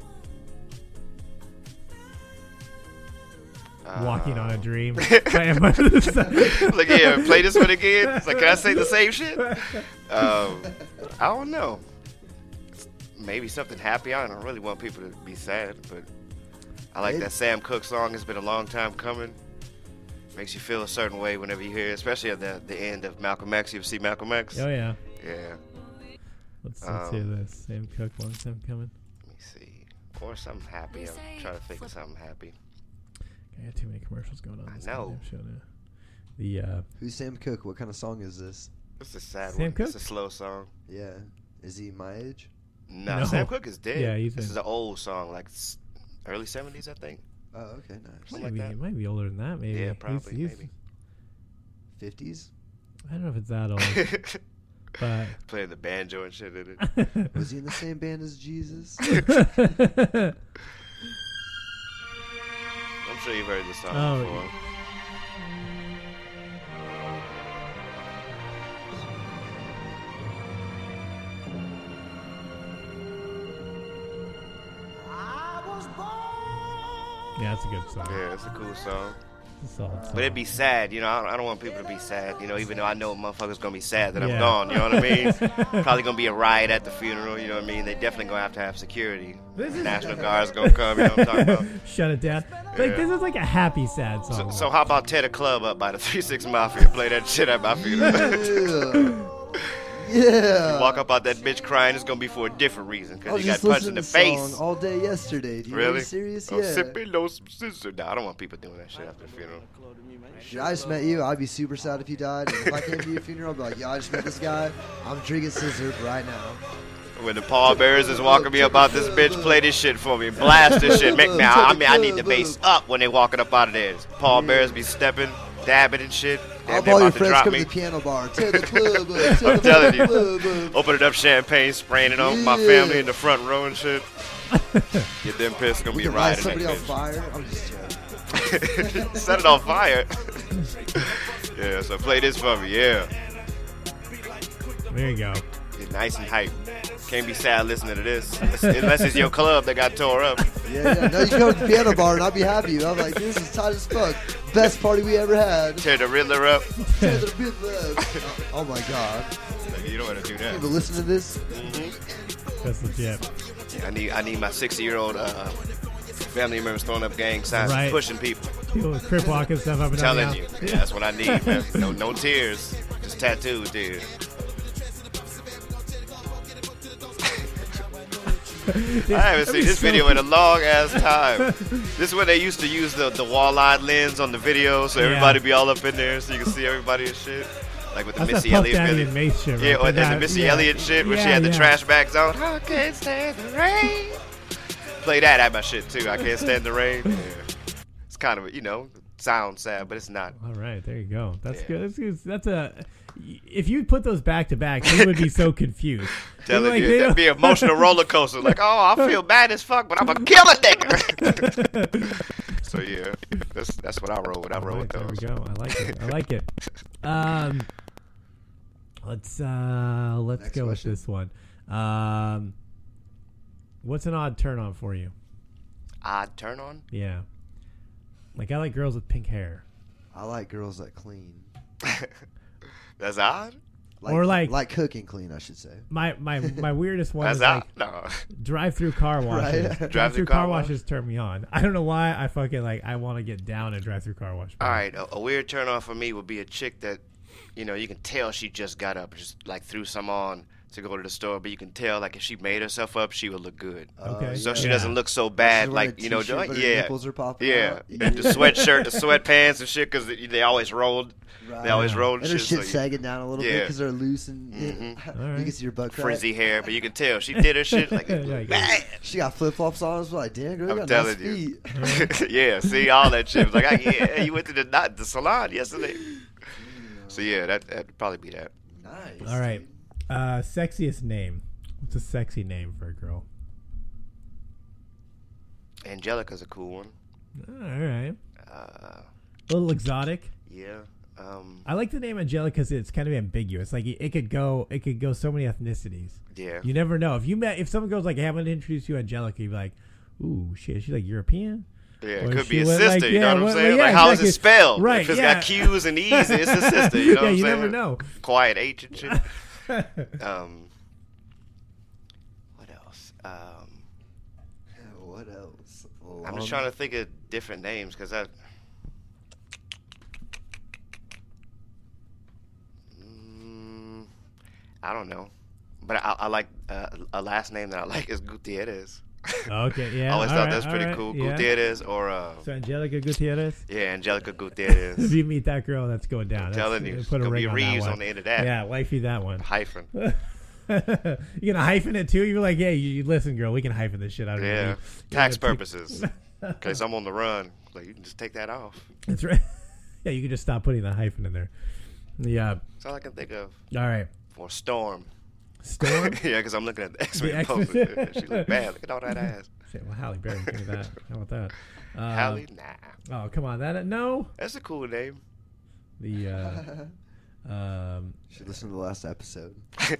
Walking on a Dream. by Empire of the Sun. Like, yeah, play this one again. It's like, can I say the same shit? Um, I don't know. Maybe something happy. I don't really want people to be sad, but I like It- that Sam Cooke song. It's been a long time coming. Makes you feel a certain way whenever you hear it, especially at the, the end of Malcolm X. You ever see Malcolm X? Oh yeah. Yeah. Let's, let's hear Um, this. Sam Cooke, long time coming. Let me see. Or something happy. I'm trying to think of something happy. I got too many commercials going on. I This know. goddamn show now. The uh, Who's Sam Cooke? What kind of song is this? It's a sad Sam one. Cooke? It's a slow song. Yeah. Is he my age? No, No. Sam Cooke is dead. Yeah, he's this been- is an old song, like s- early seventies, I think. Oh, okay, nice. Something might like be, that. it might be older than that. Maybe. Yeah, He's- probably, he's- maybe. fifties? I don't know if it's that old, but Playing the banjo and shit in it. Was he in the same band as Jesus? I'm I'm sure you've heard this song Oh, before. Yeah, it's a good song. Yeah, it's a cool song. It's a solid song. But it'd be sad, you know. I don't, I don't want people to be sad, you know. Even though I know motherfuckers gonna be sad that Yeah. I'm gone, you know what I mean? Probably gonna be a riot at the funeral, you know what I mean? They definitely gonna have to have security. This is- National Guard's gonna come, you know what I'm talking about? Shut it down. Like, Yeah. this is like a happy, sad So, song. so how about tear the club up by the three six Mafia? Play that shit at my funeral. Yeah. Yeah. Walk up out that bitch crying, it's gonna be for a different reason, I because was he got just punched in listening the to the face. song all day yesterday. Do you Really? Are you serious? I'm Yeah. sipping on some scissor. Nah, I don't want people doing that shit after the funeral. Dude, I just met you. I'd be super sad if you died. And if I came to your funeral, I'd be like, yo, I just met this guy. I'm drinking scissor right now. When the pallbearers is walking me up out this bitch, play this shit for me. Blast this shit. Make me. I mean, I need the bass up when they walking up out of there. Pallbearers be stepping, dabbing and shit. I'll Damn, they call your about to friends drop come me. to the piano bar. Tear the club up. Tear I'm the telling you. club up. Opening up champagne, spraying it on my Yeah. family in the front row and shit. Get them pissed. Gonna We be can light riding somebody on that fire. I'm just joking. bitch. Set it on fire. Yeah, so play this for me. Yeah. There you go. Get nice and hype. Can't be sad listening to this. Unless it's your club that got tore up. Yeah, yeah. No, you can go to the piano bar and I'll be happy. I'm like, this is tight as fuck. Best party we ever had. Tear the Riddler up. Tear the bit left. Oh my god. You don't want to do that. You ever listen to this? That's legit. I need I need my sixty-year-old uh, family members throwing up gang signs, Right. pushing people. People with crip walking stuff up and down. Telling the you, aisle. yeah, that's what I need, man. No, no tears, just tattooed tears. I haven't seen this video in a long ass time. This is when they used to use the, the wall-eyed lens on the video, so Yeah. everybody be all up in there, so you can see everybody and shit. Like with the That's Missy that Puff Elliott Daddy video. and Mace shit. Yeah, right or there. and the That- Missy yeah. Elliott shit where she Yeah, had the yeah. trash bags on. I can't stand the rain. Play that at my shit too. I can't stand the rain. Yeah. It's kind of, you know, sounds sad, but it's not. All right, there you go. That's Yeah. good. That's, good. That's a. If you put those back to back, you would be so confused. Telling Like, you, they that'd be an don't- emotional roller coaster. Like, oh, I feel bad as fuck, but I'm gonna kill a nigga. So yeah, that's that's what I roll with. I roll with There we those. go. I like it. I like it. Um, let's uh, let's Next go question. with this one. Um, what's an odd turn on for you? Odd turn on. Yeah, like I like girls with pink hair. I like girls that clean. That's odd. Like, Or like- like cooking clean, I should say. My my my weirdest one That's is odd. like No. drive-through car washes. Right. Drive-through car car wash? washes turn me on. I don't know why. I fucking like. I want to get down a drive-through car wash. All right, a, a weird turn on for me would be a chick that, you know, you can tell she just got up, just like threw some on to go to the store, but you can tell like if she made herself up, she would look good. Okay. So yeah. she Yeah. doesn't look so bad, She's wearing like a you know, t-shirt, like, but her yeah, nipples are popping yeah, out. and the sweatshirt, the sweatpants and shit, because they, they always rolled, they Right. always rolled And her shit, shit so you- sagging down a little bit Yeah. because they're loose and Mhm. you Alright. can see your butt crack. frizzy hair, but you can tell she did her shit like, Yeah, yeah. bang. She got flip flops on. I was like, damn, girl, you I'm got nice telling you. feet. Yeah, see all that shit. It was like, I, yeah, you went to the not the salon yesterday. So yeah, that that'd probably be that. Nice. All right. Uh, sexiest name. What's a sexy name for a girl? Angelica's a cool one. All right. Uh, A little exotic. yeah. Um, I like the name Angelica because it's kind of ambiguous. Like it, it could go, it could go so many ethnicities. yeah. You never know. If you met, if someone goes like, "Hey, I'm gonna introduce you to Angelica," you'd be like, "Ooh, shit, is she like European?" Yeah, Or it could she be a went, sister. like, you yeah, know what I'm well, saying? yeah, Like, how is exactly. it spelled? Right, If it's yeah. got Q's and E's, it's a sister. You know Yeah, what I'm you saying? never know. Quiet H and shit. um, what else? Um, What else? I'm just trying to think of different names because I. Mm, I don't know, but I, I like uh, a last name that I like is Gutierrez. Okay, yeah. I always all thought right, that's pretty all right, cool. yeah. Gutierrez or uh, So Angelica Gutierrez. yeah, Angelica If Gutierrez. you meet that girl, that's going down. I'm That's- telling you, it's put a gonna ring be on that Reeves one. on the end of that. Yeah, wifey that one. Hyphen. You gonna hyphen it too? You're like, yeah, you, you listen, girl, we can hyphen this shit out of you. Yeah, You tax gotta take- purposes. Because I'm on the run. Like you can just take that off. That's right. Yeah, you can just stop putting the hyphen in there. Yeah. That's all I can think of All right. for Storm. Storm. Yeah, because I'm looking at the The X-Men X-Men. poster. She look bad. Look at all that ass. Shit, well, Halle Berry. Think of that. How about that? Uh, Halle? Nah. Oh, come on. That no. That's a cool name. The uh, um, Should listen to the last episode.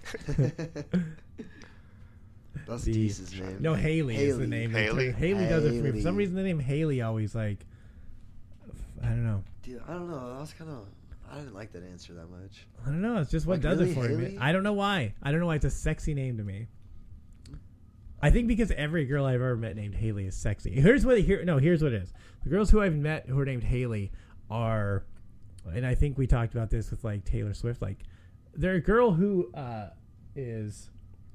That's the Deese's name. no Haley, is the Haley. name. Haley? Haley does it for me. For some Haley. reason, the name Haley always like. I don't know. Dude, I don't know. I was kind of. I didn't like that answer that much. I don't know. It's just what Like, does really, it for me. Haley? I don't know why. I don't know why it's a sexy name to me. I think because every girl I've ever met named Haley is sexy. Here's what here no, here's what it is. The girls who I've met who are named Haley are, and I think we talked about this with like Taylor Swift. Like, they're a girl who uh, is.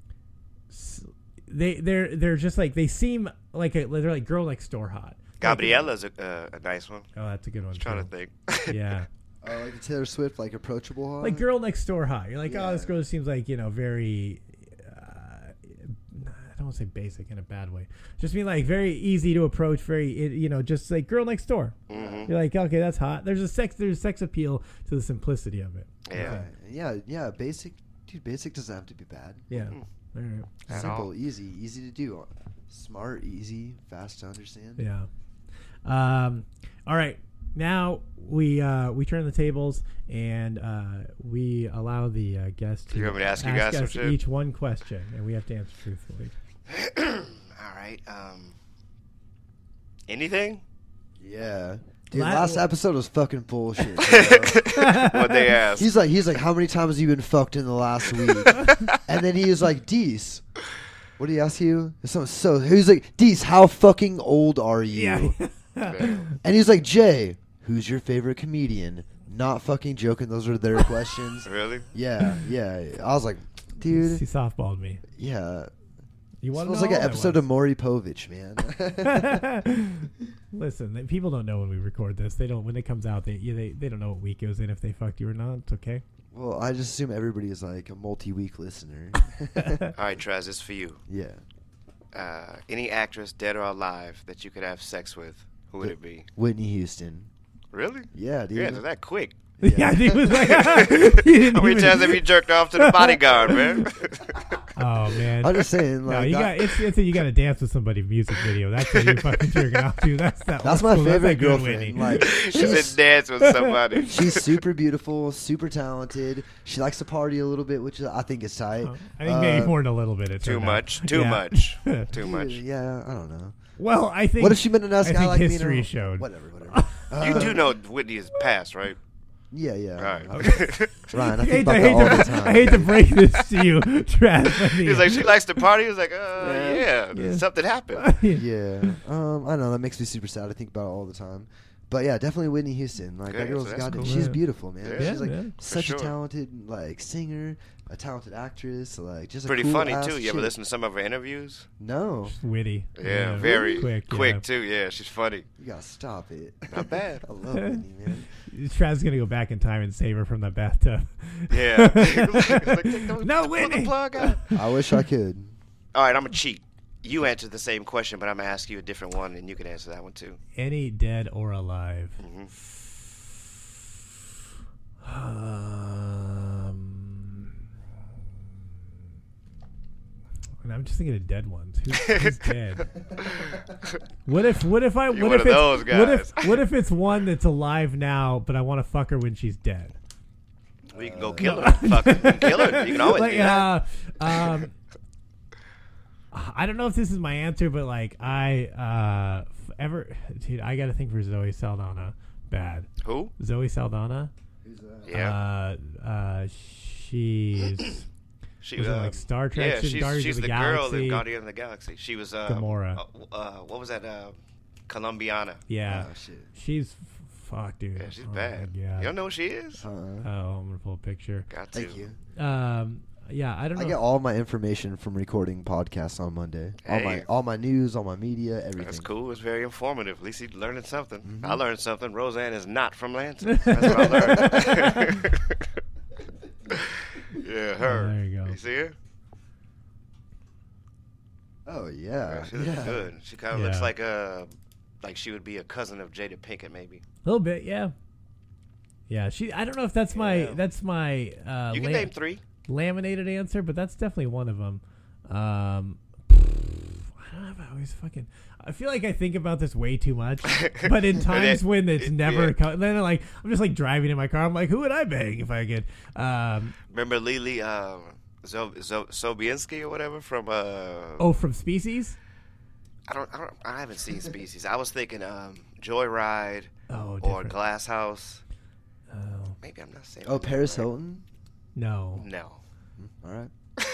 They they're they're just like they seem like a they're like girl next door hot. Gabriella's a, uh, a nice one. Oh, that's a good one. I'm trying too. to think. Yeah. Oh, like the Taylor Swift, like approachable. Hot? Like girl next door hot. You're like, Yeah. oh, this girl seems like, you know, very, uh, I don't want to say basic in a bad way. Just mean like very easy to approach, very, you know, just like girl next door. Mm-hmm. You're like, okay, that's hot. There's a sex, there's sex appeal to the simplicity of it. Yeah. Right. Yeah, yeah. Basic, dude. Basic doesn't have to be bad. Yeah. Mm-mm. All right. At Simple, all. easy, easy to do. Smart, easy, fast to understand. Yeah. Um, all right. Now we uh, we turn the tables and uh, we allow the uh, guests to You want me to ask you guys some us shit? each one question, and we have to answer truthfully. All right. Um. Anything? Yeah. Dude, La- last episode was fucking bullshit. bro. What they asked. He's like, he's like, how many times have you been fucked in the last week? And then he was like, Deese, what did he ask you? Something so he was like, Deese, how fucking old are you? Yeah. And he's like, Jay, who's your favorite comedian? Not fucking joking. Those are their questions. Really? Yeah, yeah. I was like, He dude, softballed me. yeah. You It want was to like know an all I episode was. of Maury Povich, man. Listen, they- people don't know when we record this. They don't when it comes out. They yeah, they they don't know what week it was in. If they fucked you or not, it's okay. Well, I just assume everybody is like a multi-week listener. All right, Traz, this for you. Yeah. Uh, any actress, dead or alive, that you could have sex with, who would it be? Whitney Houston. Really? Yeah, dude. Yeah, it's that quick. Yeah, he was like, he How didn't many even- times have you jerked off to the bodyguard, man? Oh man, I'm just saying, no, like, you that- got it's, it's a, you got to dance with somebody music video. That's what you fucking jerking off to. That's that. That's old my school. favorite a good girlfriend. Whitney. Like, She she's, said dance with somebody. she's super beautiful, super talented. She likes to party a little bit, which I think is tight. Oh, I think maybe Uh, more than a little bit. It Too turned much. out. Too Yeah. much. Too dude, much. Yeah, I don't know. Well, I think. What if she met a nice I guy think like me? history No, showed. Whatever, whatever. You Uh, do know Whitney is passed, right? Yeah, yeah. All right. Ryan, I I think hate, about to, I, that hate all the to, time. I hate to break this to you, Trav. He was like, she likes to party. He was like, uh, yeah, Yeah. something happened. Yeah. Um, I don't know. That makes me super sad. I think about it all the time. But yeah, definitely Whitney Houston. Like Okay, that girl's so that's got cool. it. She's Yeah. beautiful, man. Yeah, She's like yeah. such sure. a talented like singer, a talented actress, like just Pretty a cool funny, ass too. You ever chick. listen to some of her interviews? No, Witty. Yeah, very quick. quick, yeah. too. Yeah, she's funny. you gotta stop it. Not bad. I love Whitney, man. Trav's gonna go back in time and save her from the bathtub. Yeah. Like, take the- No, pull Whitney. the plug out. I wish I could. All right, I'm going to cheat. You answered the same question, but I'm going to ask you a different one, and you can answer that one, too. Any dead or alive? Mhm. Um, and I'm just thinking of dead ones. Who's, who's dead? What if? What if I? You're What one if of it's? those What if? guys. What if it's one that's alive now, but I want to fuck her when she's dead? Well, you can go kill her. Fuck her. You can kill her. You can always Like, do that. uh, um, I don't know if this is my answer, but like I uh, f- ever, dude, I got to think for Zoe Saldana. Bad. Who? Zoe Saldana. Yeah. Uh, uh, she's She was it uh, like Star Trek? Yeah, She's she's, Guardians she's of the, the girl Galaxy. in Guardian of the Galaxy. She was uh, Gamora. Uh, uh, what was that? Uh, Colombiana. Yeah, Oh shit. she's fuck, dude. Yeah, she's Oh, bad. Yeah. You don't know who she is? Uh, Oh, I'm gonna pull a picture. Got to. thank you. Um, yeah, I don't know. I get all my information from recording podcasts on Monday. All my Hey. all my news, all my media, everything. That's cool. It's very informative. At least he's learning something. Mhm. I learned something. Roseanne is not from Lansing. That's what I learned. Yeah, her. Oh, there you go. You see her? Oh Yeah, yeah. she looks yeah. good. She kind of Yeah. looks like a, like she would be a cousin of Jada Pinkett, maybe. A little bit, yeah. Yeah, she. I don't know if that's my Yeah. that's my uh, You can la- name three. laminated answer, but that's definitely one of them. Um, I don't love how he's fucking. I feel like I think about this way too much, but in times it- when it's it- never. yeah. Co- then like I'm just like driving in my car. I'm like, who would I bang if I could? Um, Remember Lily um, Zo- Zo- Sobiensky or whatever from? Uh, oh, from Species. I don't, I don't. I haven't seen Species. I was thinking um, Joyride Oh, or different. Glass House. Oh Maybe I'm not saying. Oh, that Paris right. Hilton. no. No. All right.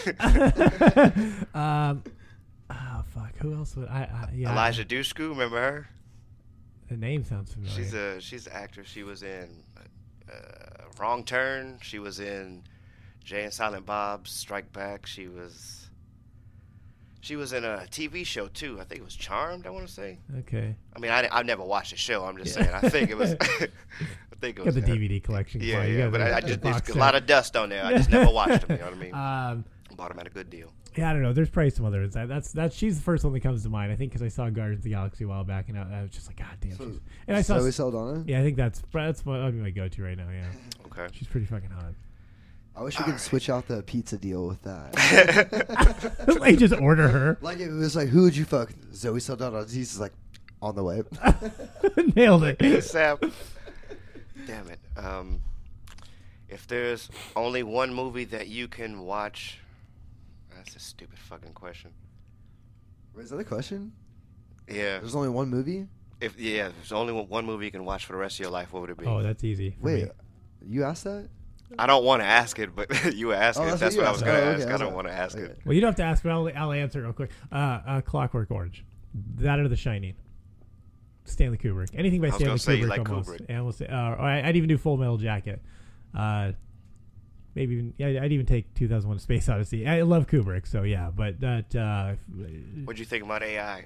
um, oh fuck. Who else would I? I yeah, Elijah Dushku, remember her? The name sounds familiar. She's a she's an actress. She was in uh, Wrong Turn. She was in Jay and Silent Bob's Strike Back. She was she was in a T V show too. I think it was Charmed. I want to say. okay. I mean, I I've never watched the show. I'm just saying. I think it was. I think it Got was the her. D V D collection. Yeah, for you. You yeah. got But the- I, I the just box there's a set. lot of dust on there. I just never watched them. You know what I mean? Um, Bought them at a good deal. yeah, I don't know. There's probably some others. That, that's that's she's the first one that comes to mind. I think because I saw Guardians of the Galaxy a while back, and I, I was just like, God damn. So, she's, and I saw. Zoe Saldana. Yeah, I think that's that's what that'd be my go-to right now. Yeah, Okay. she's pretty fucking hot. I wish we could switch out the pizza deal with that. Like just order her. Like it was like, who would you fuck? Zoe Saldana. He's just like on the way. Nailed it. Sam. Damn it. Um, if there's only one movie that you can watch, that's a stupid fucking question. Wait, is that a question? Yeah. There's only one movie. If yeah, if there's only one- one movie you can watch for the rest of your life, what would it be? Oh, that's easy. for Wait, me. you asked that? I don't want to ask it, but you ask Oh, it. that's That's what what you I was asked. gonna Oh, okay, ask. I I was don't like- want to ask okay. it. Well, you don't have to ask, but I'll, I'll answer it real quick. Uh, uh, Clockwork Orange. That or The Shining. Stanley Kubrick. Anything by I was Stanley gonna say Kubrick you like almost. Kubrick. Yeah, almost. Uh, or I, I'd even do Full Metal Jacket. Uh, maybe even. Yeah, I'd even take two thousand one: A Space Odyssey. I love Kubrick, so yeah. But that. Uh, What'd you think about A I?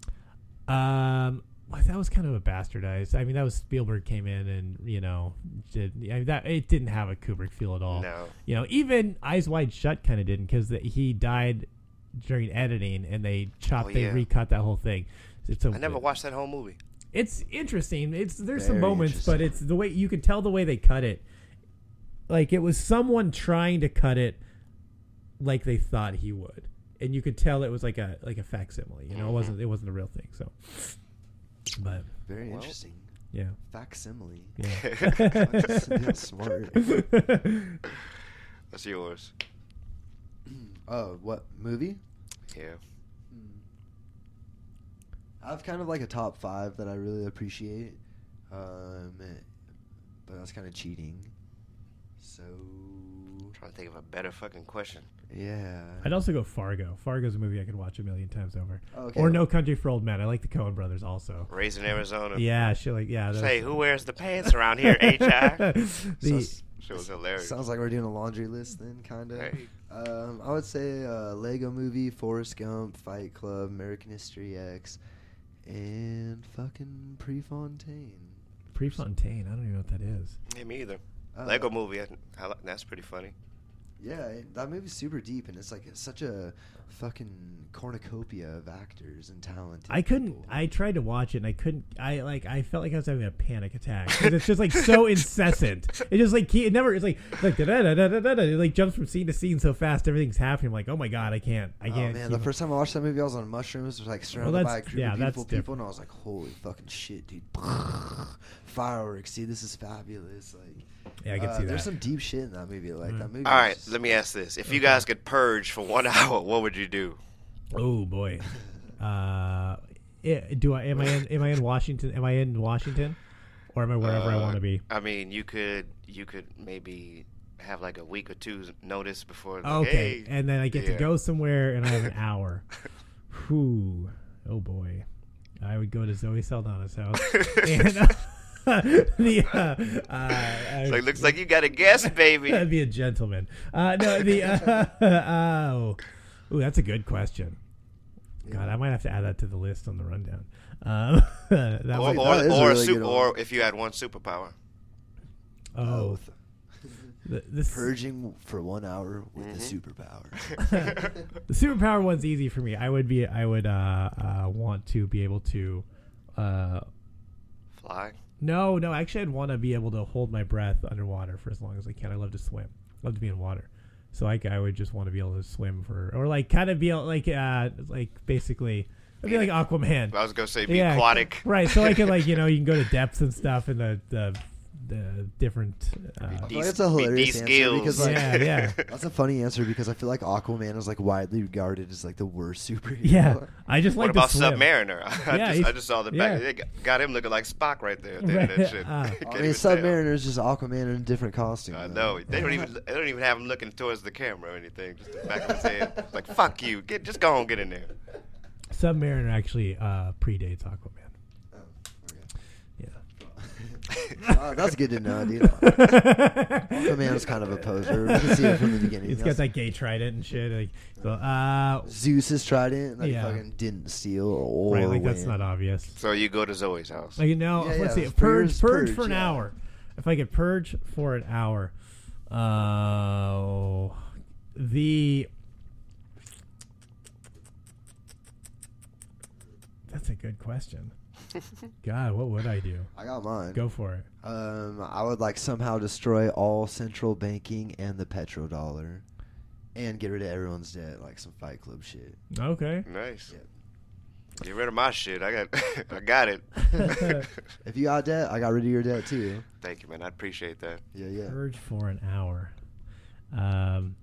um, well, that was kind of a bastardized. I mean, that was Spielberg came in and you know did I mean, that it didn't have a Kubrick feel at all. No. You know, even Eyes Wide Shut kind of didn't because he died during editing and they chopped, Oh, they yeah. recut that whole thing. It's a, I never watched that whole movie. It's interesting. It's there's some Very moments, but it's the way you can tell the way they cut it. Like it was someone trying to cut it like they thought he would, and you could tell it was like a like a facsimile. You know, it wasn't it wasn't a real thing. So, but Very Well. interesting. yeah, Facsimile. yeah. That's a bit smart. What's yours? Oh, what movie? Yeah. I have kind of like a top five that I really appreciate, um, but that's kind of cheating. So I'm trying to think of a better fucking question. yeah. I'd also go Fargo. Fargo's a movie I could watch a million times over. Okay. Or No Country for Old Men. I like the Coen Brothers also. Raised in Arizona. Yeah, shit like yeah. those- Say, who wears the pants around here, H I? the, She was hilarious. Sounds like we're doing a laundry list then, kind of. Hey. Um, I would say uh, Lego Movie, Forrest Gump, Fight Club, American History X, and fucking Prefontaine. Prefontaine. I don't even know what that is. Yeah, me either. Uh, Lego movie. I, I, like- that's pretty funny. Yeah, it- that movie's super deep, and it's like such a fucking cornucopia of actors and talent. I couldn't. I tried to watch it, and I couldn't. I like. I felt like I was having a panic attack 'cause it's just like so incessant. It just like it never. It's like like da da da da da da. It like jumps from scene to scene so fast. Everything's happening. I'm like, oh my god, I can't. I Oh can't. man, keep the up. first time I watched that movie, I was on mushrooms, was like surrounded that's- by a group yeah, of that's beautiful people, and I was like, "Holy fucking shit, dude! Fireworks, dude, this is fabulous!" Like, Yeah, I can uh, see there's that. some deep shit in that movie. Like Mm. that movie. All right, was- let me ask this: if you guys could purge for one hour, what would you do? Oh boy. Uh, yeah, do I? Am I in? Am I in Washington? Am I in Washington, or am I wherever I Uh, want to be? I mean, you could you could maybe have like a week or two's notice before. Like, Okay, hey. and then I get Yeah. to go somewhere, and I have an hour. Whew. Oh boy. I would go to Zoe Saldana's house. and uh, the uh, uh, It's like, looks like you got a guest, baby. I'd be a gentleman. Uh, no, the uh, oh, ooh, that's a good question. God, I might have to add that to the list on the rundown. Um, that or might- or, that is a or, a really super, good or if you had one superpower. oh, Both. the, this, Purging for one hour with Mhm. the superpower. the superpower one's easy for me. I would be, I would uh, uh, want to be able to. Uh, Fly. no, no, actually, I'd want to be able to hold my breath underwater for as long as I can. I love to swim. Love to be in water. So like, I would just want to be able to swim for, or like, kind of be able, like, uh, like basically I'd be like Aquaman. I was gonna say be Yeah, aquatic. Right, so I could like you know you can go to depths and stuff in the the, the different. Uh, I feel These- like it's a hilarious these answer skills. because like yeah, yeah, that's a funny answer because I feel like Aquaman is like widely regarded as like the worst superhero. yeah. I just What like about to swim. Submariner? I, Yeah, just, he's- I just saw the yeah. back. They got- got him looking like Spock right there. At the end of that Right, shit. uh, Can't I even mean, tell. Submariner is just Aquaman in a different costume. I though. know. They don't even they don't even have him looking towards the camera or anything. Just the back of his head. It's like fuck you. Get just go on, get in there. Submariner actually uh, predates Aquaman. Oh, Yeah. okay. Oh, that's good to know, dude. Aquaman's kind of a poser. We can see it from the beginning. He's got That's- that gay trident and shit. Like, so, uh, Zeus's trident that Yeah. he fucking didn't steal or right, like that's win. not obvious. So you go to Zoe's house. Like, you know, Yeah, let's yeah, see, it's purge, purge, purge, purge, for an yeah. hour. If I could purge for an hour, uh, the that's a good question. God, what would I do? I got mine. Go for it. Um, I would like somehow destroy all central banking and the petrodollar, and get rid of everyone's debt, like some Fight Club shit. Okay. Nice. Yeah. Get rid of my shit. I got I got it. If you got debt, I got rid of your debt too. Thank you, man. I appreciate that. Yeah, yeah. Purge for an hour. Um,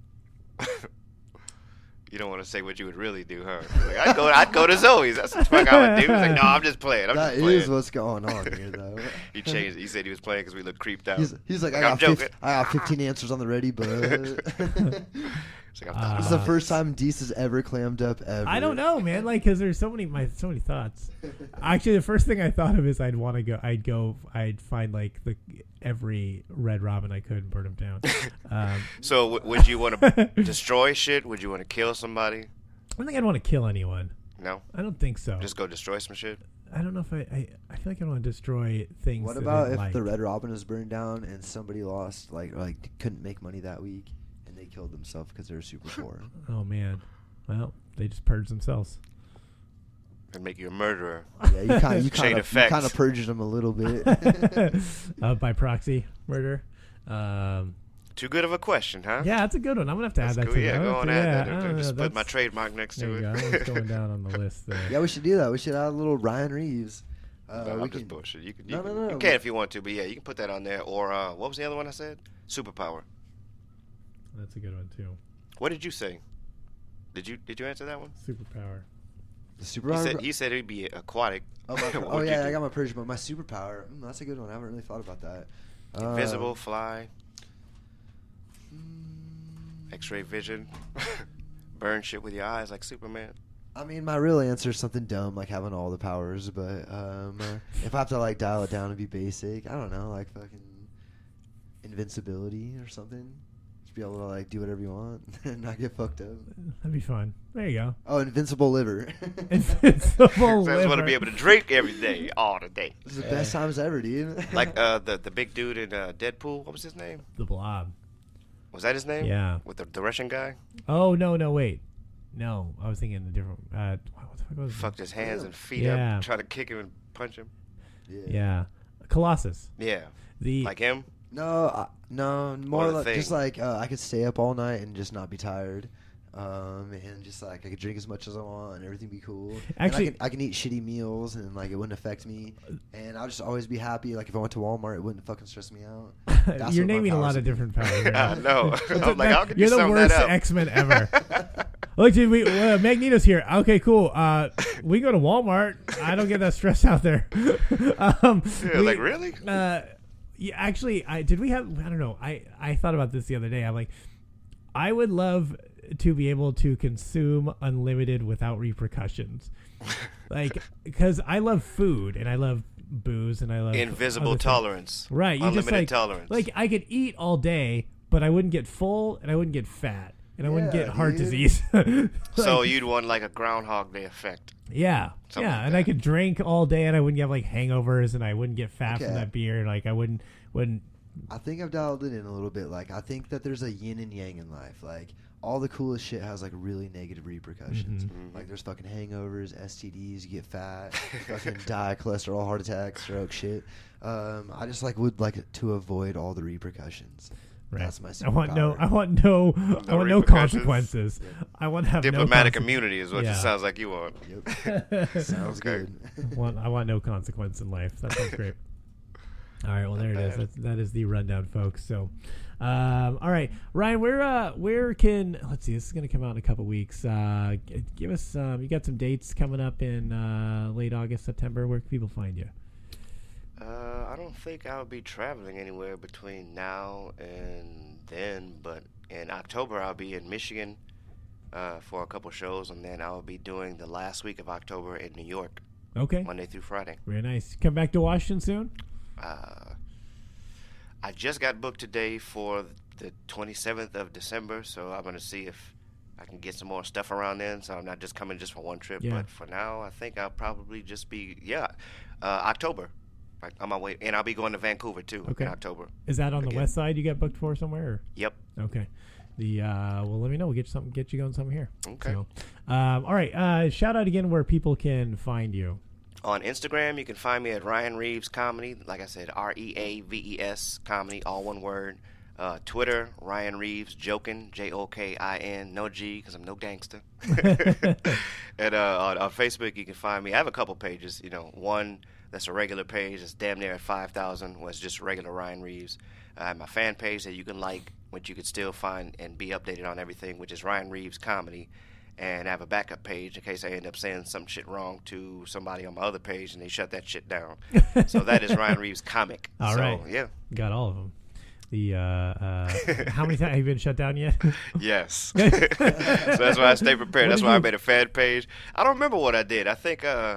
You don't want to say what you would really do, huh? Like, I'd go I'd go to Zoe's. That's what the fuck I would do. He's like, no, I'm just playing. I'm That just playing. is what's going on here, though. He changed it. He said he was playing because we looked creeped out. He's, he's like, I Like, I'm got, fif- joking. I got fifteen answers on the ready, but It's like, I'm Uh, this is the first time Deese has ever clammed up ever. I don't know, man. Like, cause there's so many, my so many thoughts. Actually, the first thing I thought of is I'd want to go. I'd go. I'd find like the every Red Robin I could and burn them down. Um, So w- would you want to destroy shit? Would you want to kill somebody? I don't think I'd want to kill anyone. No. I don't think so. Just go destroy some shit. I don't know if I. I, I feel like I want to destroy things. What that about I if like. the Red Robin was burned down and somebody lost, like, like couldn't make money that week, and they killed themselves because they were super poor? Oh man. Well, they just purged themselves. And make you a murderer. Yeah, you kind you Chain kind of effect. kind of purged them a little bit. uh, by proxy murder. Um, Too good of a question, huh? yeah, that's a good one. I'm gonna have to That's add that cool. to Yeah, the go on yeah, add I that. don't know, Just put my that's- trademark next There to you it. go. It's going down on the list there. Yeah, we should do that. We should add a little Ryan Reeves. Uh, No, we I'm just can- bullshit. You can, you, No, can, no, no. you can if you want to, but yeah, you can put that on there. Or uh, what was the other one I said? Superpower. That's a good one too. What did you say? Did you did you answer that one? Superpower. The He superpower. said he said it'd be aquatic. oh, my, What oh would you yeah, do? I got my Persian, but my superpower. Mm, that's a good one. I haven't really thought about that. Uh, Invisible, fly, mm, X-ray vision, burn shit with your eyes like Superman. I mean, my real answer is something dumb like having all the powers, but um, uh, if I have to like dial it down and be basic, I don't know, like fucking invincibility or something. Just be able to like do whatever you want and not get fucked up. That'd be fun. There you go. Oh, invincible liver. Invincible So I just want to liver. be able to drink every day, all the day. This is the best times ever, dude. Like uh, the the big dude in uh, Deadpool. What was his name? The Blob. Was that his name? Yeah. With the, the Russian guy. Oh no no wait, no I was thinking the different. Uh, what the fuck was it? Fucked his hands and feet Yeah. up, trying to kick him and punch him. yeah. Yeah, Colossus. Yeah. The Like him. No, uh, no, more the like thing. just like uh, I could stay up all night and just not be tired, um, and just like I could drink as much as I want and everything be cool. And Actually- I can, I can eat shitty meals and like it wouldn't affect me, and I'll just always be happy. Like if I went to Walmart, it wouldn't fucking stress me out. That's You're what my naming a lot powers of would be. different powers. I now. know. I'm like, how could You're you the sum worst that up? X-Men ever. Look, dude, we uh, Magneto's here. Okay, cool. Uh, we go to Walmart. I don't get that stressed out there. um, Yeah, we- like really? Uh, yeah, actually, I did. We have. I don't know. I I thought about this the other day. I'm like, I would love to be able to consume unlimited without repercussions, like because I love food and I love booze and I love Invisible other things. tolerance. Right, you Unlimited just like tolerance. like I could eat all day, but I wouldn't get full and I wouldn't get fat and I wouldn't Yeah, get heart dude. disease. so Like, you'd want like a Groundhog Day effect. yeah, Something yeah, like and I that. could drink all day and I wouldn't get like hangovers and I wouldn't get fat from Okay. that beer. Like I wouldn't wouldn't. I think I've dialed it in a little bit. Like I think that there's a yin and yang in life. Like all the coolest shit has like really negative repercussions. Mhm. Like there's fucking hangovers, S T Ds, you get fat, fucking die, cholesterol, heart attack, stroke, shit. Um, I just like would like to avoid all the repercussions. Right. That's my I want no. superpower. I want no. I want no repercussions. consequences. I want to have Diplomatic no conse- immunity is what Yeah. it sounds like you want. Yep. Sounds Okay. good. I want, I want no consequence in life. That sounds great. All right, well there it is. That's, that is the rundown, folks. So, um, all right, Ryan, where uh, where can let's see? This is going to come out in a couple weeks. Uh, g- give us um, you got some dates coming up in uh, late August, September. Where can people find you? Uh, I don't think I'll be traveling anywhere between now and then, but in October I'll be in Michigan uh, for a couple shows, and then I'll be doing the last week of October in New York, Okay, Monday through Friday. very nice. Come back to Washington soon. Uh, I just got booked today for the twenty-seventh of December, so I'm going to see if I can get some more stuff around then, so I'm not just coming just for one trip. Yeah. But for now, I think I'll probably just be, yeah, uh, October. Like, on my way, and I'll be going to Vancouver, too, Okay. in October. Is that on the Again. west side? You got booked for somewhere? Or? Yep. Okay. The uh, well, let me know. We'll get you something. Get you going something here. Okay. So, um, all right. Uh, shout out again where people can find you. On Instagram, you can find me at Ryan Reeves Comedy. Like I said, R E A V E S Comedy, all one word. Uh, Twitter, Ryan Reeves Jokin, J O K I N, no G, because I'm no gangster. And uh, on, on Facebook, you can find me. I have a couple pages. You know, one that's a regular page that's damn near at five thousand, was just regular Ryan Reeves. I have my fan page that you can like, which you can still find and be updated on everything, which is Ryan Reeves Comedy. And I have a backup page in case I end up saying some shit wrong to somebody on my other page and they shut that shit down. So that is Ryan Reeves Comic. All so, right. yeah. Got all of them. The uh, uh, how many times have you been shut down yet? Yes. So that's why I stay prepared. What That's did why I you- made a fan page. I don't remember what I did. I think, uh,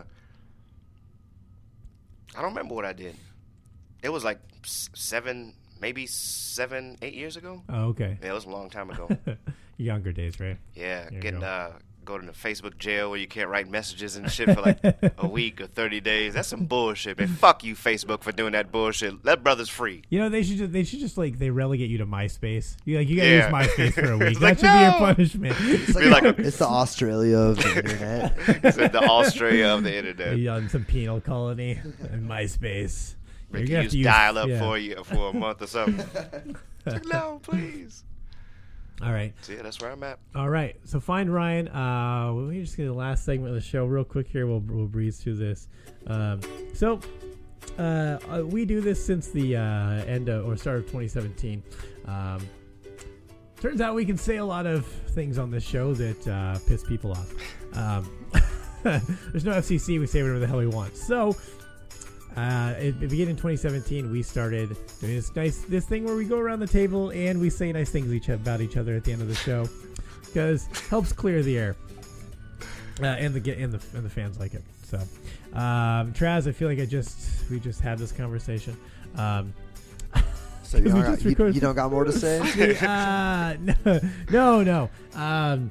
I don't remember what I did. It was like s- seven, maybe seven, eight years ago. Oh, okay. Yeah, it was a long time ago. Younger days, right? Yeah, There you getting go. uh, go to the Facebook jail where you can't write messages and shit for like a week or thirty days. That's some bullshit, man. Fuck you, Facebook, for doing that bullshit. Let brothers free. You know, they should just, they should just like they relegate you to MySpace. You like you gotta Yeah. use MySpace for a week. It's That like, should be your no! punishment. It's, Be like a- it's the Australia of the internet. It's in the Australia of the internet. You on some penal colony and MySpace. Make You're you gonna use have to dial up yeah. for you for a month or something. No, please. All right. So yeah, that's where I'm at. All right, so find Ryan. Uh, we just get the last segment of the show real quick here. We'll we'll breeze through this. Um, so uh, uh, we do this since the uh, end of, or start of twenty seventeen. Um, turns out we can say a lot of things on this show that uh, piss people off. Um, there's no F C C. We say whatever the hell we want. So. Uh, it, it began in twenty seventeen. We started doing this nice this thing where we go around the table and we say nice things each about each other at the end of the show because helps clear the air, uh, and the and the and the fans like it. So, um, Traz, I feel like I just we just had this conversation. Um, So you We don't, just got, you, recorded- you don't got more to say? uh, no, no, no. Um,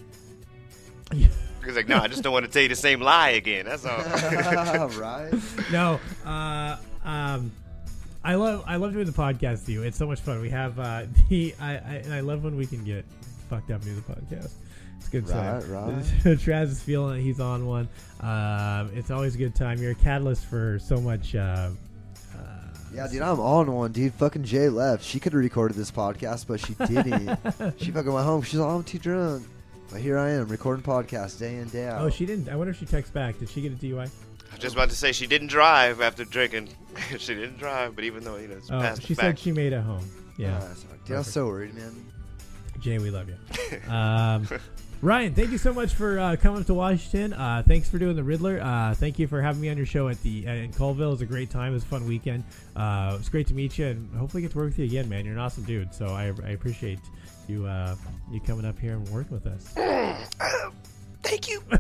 He's like, no, I just don't want to tell you the same lie again. That's all. Right? no. Uh, um, I love I love doing the podcast with you. It's so much fun. We have uh, the I, I and I love when we can get fucked up and do the podcast. It's a good Right, time. right. Traz is feeling it. He's on one. Um, it's always a good time. You're a catalyst for so much. Uh, uh, Yeah, dude, I'm on one, dude. Fucking Jay left. She could have recorded this podcast, but she didn't. She fucking went home. She's like, I'm too drunk. But here I am, recording podcasts day in, day out. oh, she didn't. I wonder if she texts back. Did she get a D U I? I was just about to say she didn't drive after drinking. She didn't drive, but even though, you know, it's Oh, past she the said fact. she made it home. Yeah. Ah, sorry. Dude, I was so worried, man. Jay, we love you. Um, Ryan, thank you so much for uh, coming up to Washington. Uh, thanks for doing the Riddler. Uh, thank you for having me on your show at the uh, in Colville. It was a great time. It was a fun weekend. Uh, it was great to meet you, and hopefully get to work with you again, man. You're an awesome dude. So I, I appreciate you uh, you coming up here and working with us. Thank you.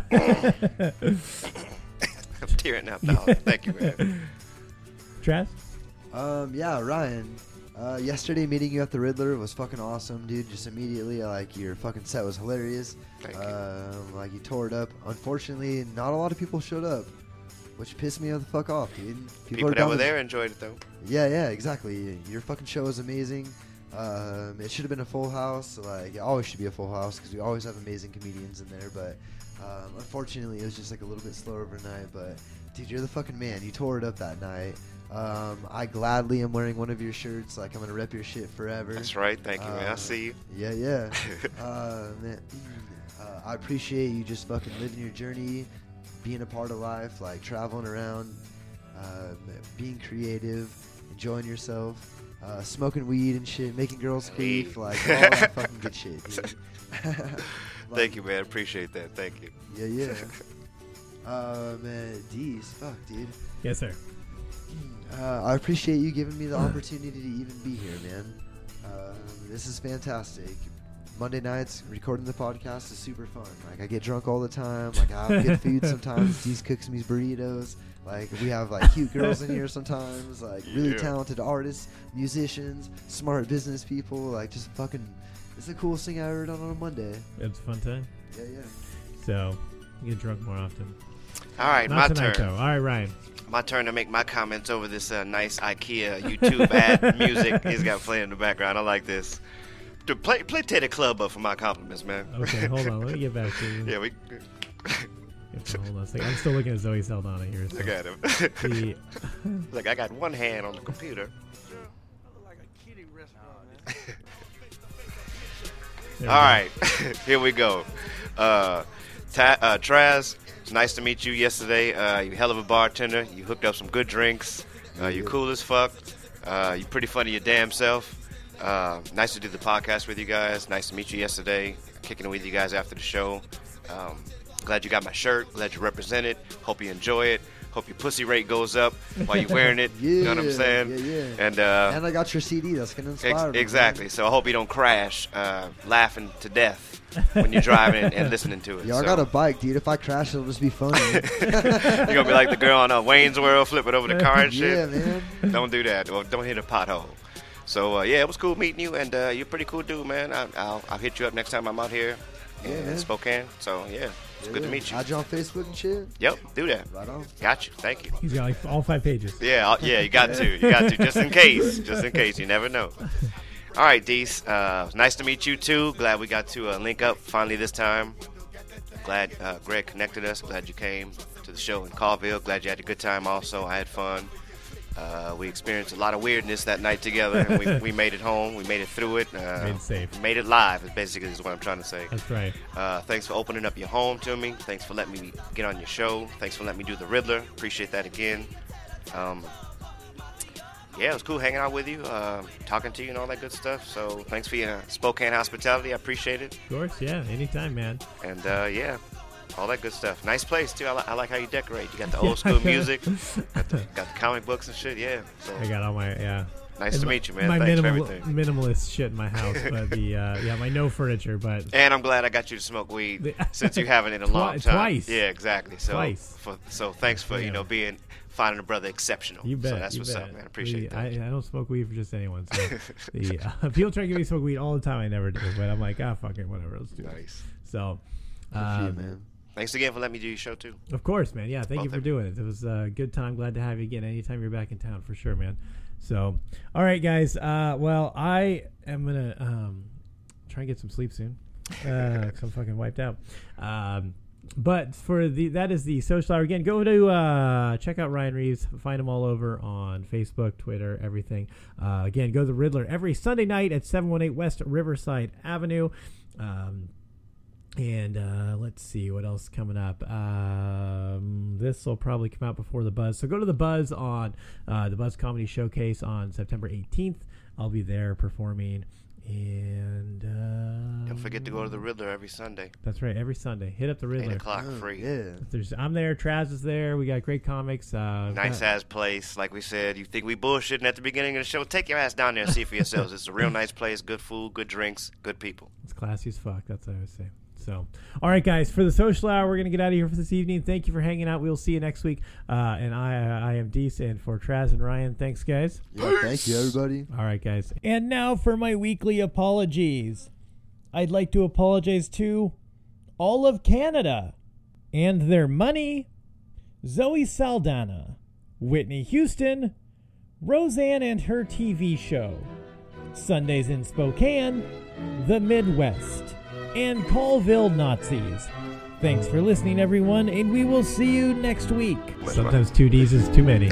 I'm tearing up now. Thank you, man. Trav? Um, yeah, Ryan. Uh, yesterday meeting you at the Riddler was fucking awesome, dude. Just immediately, like, your fucking set was hilarious. Thank you. Um, like, you tore it up. Unfortunately, not a lot of people showed up, which pissed me the fuck off, dude. People are that down were to- there enjoyed it, though. Yeah, yeah, exactly. Your fucking show was amazing. Um, it should have been a full house. Like, it always should be a full house because we always have amazing comedians in there. But um, unfortunately, it was just like a little bit slow overnight. But dude, you're the fucking man. You tore it up that night. Um, I gladly am wearing one of your shirts. Like, I'm gonna rep your shit forever. That's right. Thank you, um, man. I see you. Yeah, yeah. uh, man, uh, I appreciate you just fucking living your journey, being a part of life, like traveling around, uh, being creative, enjoying yourself. Uh, smoking weed and shit, making girls queef, like all that fucking good shit, dude. Like, Thank you, man. Appreciate that. Thank you. Yeah, yeah. uh, man, D's, fuck, dude. Yes, sir. Uh, I appreciate you giving me the opportunity to even be here, man. Uh, this is fantastic. Monday nights, recording the podcast is super fun. Like, I get drunk all the time. Like, I have good food sometimes. D's cooks me burritos. Like, we have, like, cute girls in here sometimes. Like, really Yeah. talented artists, musicians, smart business people. Like, just fucking, it's the coolest thing I ever done on a Monday. It's a fun time. Yeah, yeah. So, you get drunk more often. All right, Not my tonight, turn. though. All right, Ryan. My turn to make my comments over this uh, nice IKEA YouTube ad music he's got playing in the background. I like this. To play, play Teddy Club up for my compliments, man. Okay, hold on. Let me get back to you. Yeah, we. Hold on a second. I'm still looking at Zoe Saldana here. So. Look at him. The, Like, I got one hand on the computer. there All we right, here we go. Uh, Ta- uh, Traz, it's nice to meet you yesterday. Uh, you hell of a bartender. You hooked up some good drinks. Uh, you cool as fuck. Uh, you pretty funny your damn self. Uh, nice to do the podcast with you guys. Nice to meet you yesterday. Kicking it with you guys after the show. Um, glad you got my shirt. Glad you represent it. Hope you enjoy it. Hope your pussy rate goes up while you're wearing it. Yeah, You know what I'm saying? yeah, yeah. And uh, And I got your C D. That's gonna inspire Ex- me, man. exactly. So I hope you don't crash, uh, laughing to death when you're driving and, and listening to it. Yo, I So got a bike, dude. If I crash, it'll just be funny. you're gonna be like the girl on uh, Wayne's World, flipping over the car and shit. Yeah, man. Don't do that. Or don't hit a pothole. So uh, yeah, it was cool meeting you, and uh, you're a pretty cool dude, man. I, I'll I'll hit you up next time I'm out here in Yeah, man. Spokane. So yeah, it's Yeah, good to yeah. meet you. Add you on Facebook and shit. Yep, do that. Right on. Got you. Thank you. He's got like all five pages. Yeah, I'll- yeah, you got to. You got to, just in case. Just in case. You never know. All right, Dees. Uh, nice to meet you, too. Glad we got to uh, link up finally this time. Glad uh, Greg connected us. Glad you came to the show in Colville. Glad you had a good time also. I had fun. Uh, we experienced a lot of weirdness that night together, and we, we made it home. We made it through it. Uh, Made it safe. Made it live, is basically is what I'm trying to say. That's right. Uh, thanks for opening up your home to me. Thanks for letting me get on your show. Thanks for letting me do the Riddler. Appreciate that again. Um, yeah, it was cool hanging out with you, uh, talking to you and all that good stuff. So thanks for your Spokane hospitality. I appreciate it. Of course, yeah. Anytime, man. And uh, yeah, all that good stuff. Nice place, too. I, li- I like how you decorate. You got the old school music, got the, got the comic books and shit. Yeah. So I got all my, yeah. nice And to my- meet you, man. My Thanks minimal, for everything. minimalist shit in my house, but the uh, yeah, my no furniture, but And I'm glad I got you to smoke weed The- since you haven't in a Twi- long time. twice. Yeah, exactly. So Twice. For, so thanks for you Yeah. know being finding a brother exceptional. you bet. So that's you what's bet. up, man. Appreciate We- that. I, I don't smoke weed for just anyone. So the, uh, people try to get me to smoke weed all the time. I never do, but I'm like, ah, fuck it, whatever. Let's do it. Nice. So, Good for you, um, man. Thanks again for letting me do your show too. of course, man. Yeah, thank Both you for of you. doing it. It was a good time. Glad to have you again. Anytime you're back in town, for sure, man. So, all right, guys. Uh, well, I am gonna um, try and get some sleep soon. Uh, 'cause I'm fucking wiped out. Um, but for the that is the social hour again. Go to uh, check out Ryan Reeves. Find him all over on Facebook, Twitter, everything. Uh, again, go to the Riddler every Sunday night at seven one eight West Riverside Avenue. Um, And uh, let's see what else is coming up. Um, this will probably come out before the Buzz. So go to the Buzz on uh, the Buzz Comedy Showcase on September eighteenth. I'll be there performing. And uh, Don't forget to go to the Riddler every Sunday. that's right, every Sunday. Hit up the Eight Riddler. o'clock Oh, free. Yeah. There's, I'm there. Traz is there. We got great comics. Uh, Nice got- ass place. Like we said, you think we bullshitting at the beginning of the show? Take your ass down there and see for yourselves. It's a real nice place. Good food, good drinks, good people. It's classy as fuck. That's what I would say. So, all right, guys, for the social hour, we're going to get out of here for this evening. Thank you for hanging out. We'll see you next week. Uh, and I I am Deese, and for Traz and Ryan, thanks, guys. Yeah, thank you, everybody. All right, guys. And now for my weekly apologies. I'd like to apologize to all of Canada and their money, Zoe Saldana, Whitney Houston, Roseanne and her T V show, Sundays in Spokane, the Midwest, and Colville Nazis. Thanks for listening, everyone, and we will see you next week. Sometimes two D's is too many.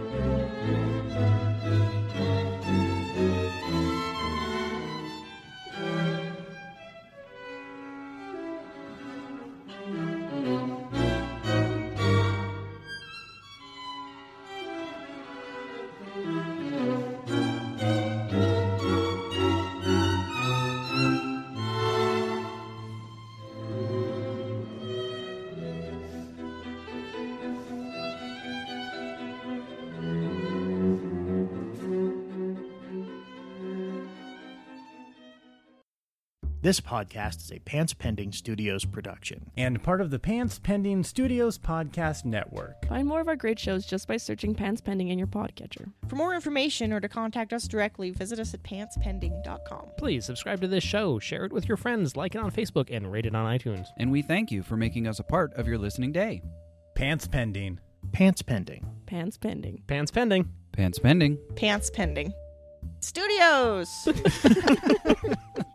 This podcast is a Pants Pending Studios production. And part of the Pants Pending Studios Podcast Network. Find more of our great shows just by searching Pants Pending in your podcatcher. For more information or to contact us directly, visit us at pants pending dot com. Please subscribe to this show, share it with your friends, like it on Facebook, and rate it on iTunes. And we thank you for making us a part of your listening day. Pants Pending. Pants Pending. Pants Pending. Pants Pending. Pants Pending. Pants Pending. Studios!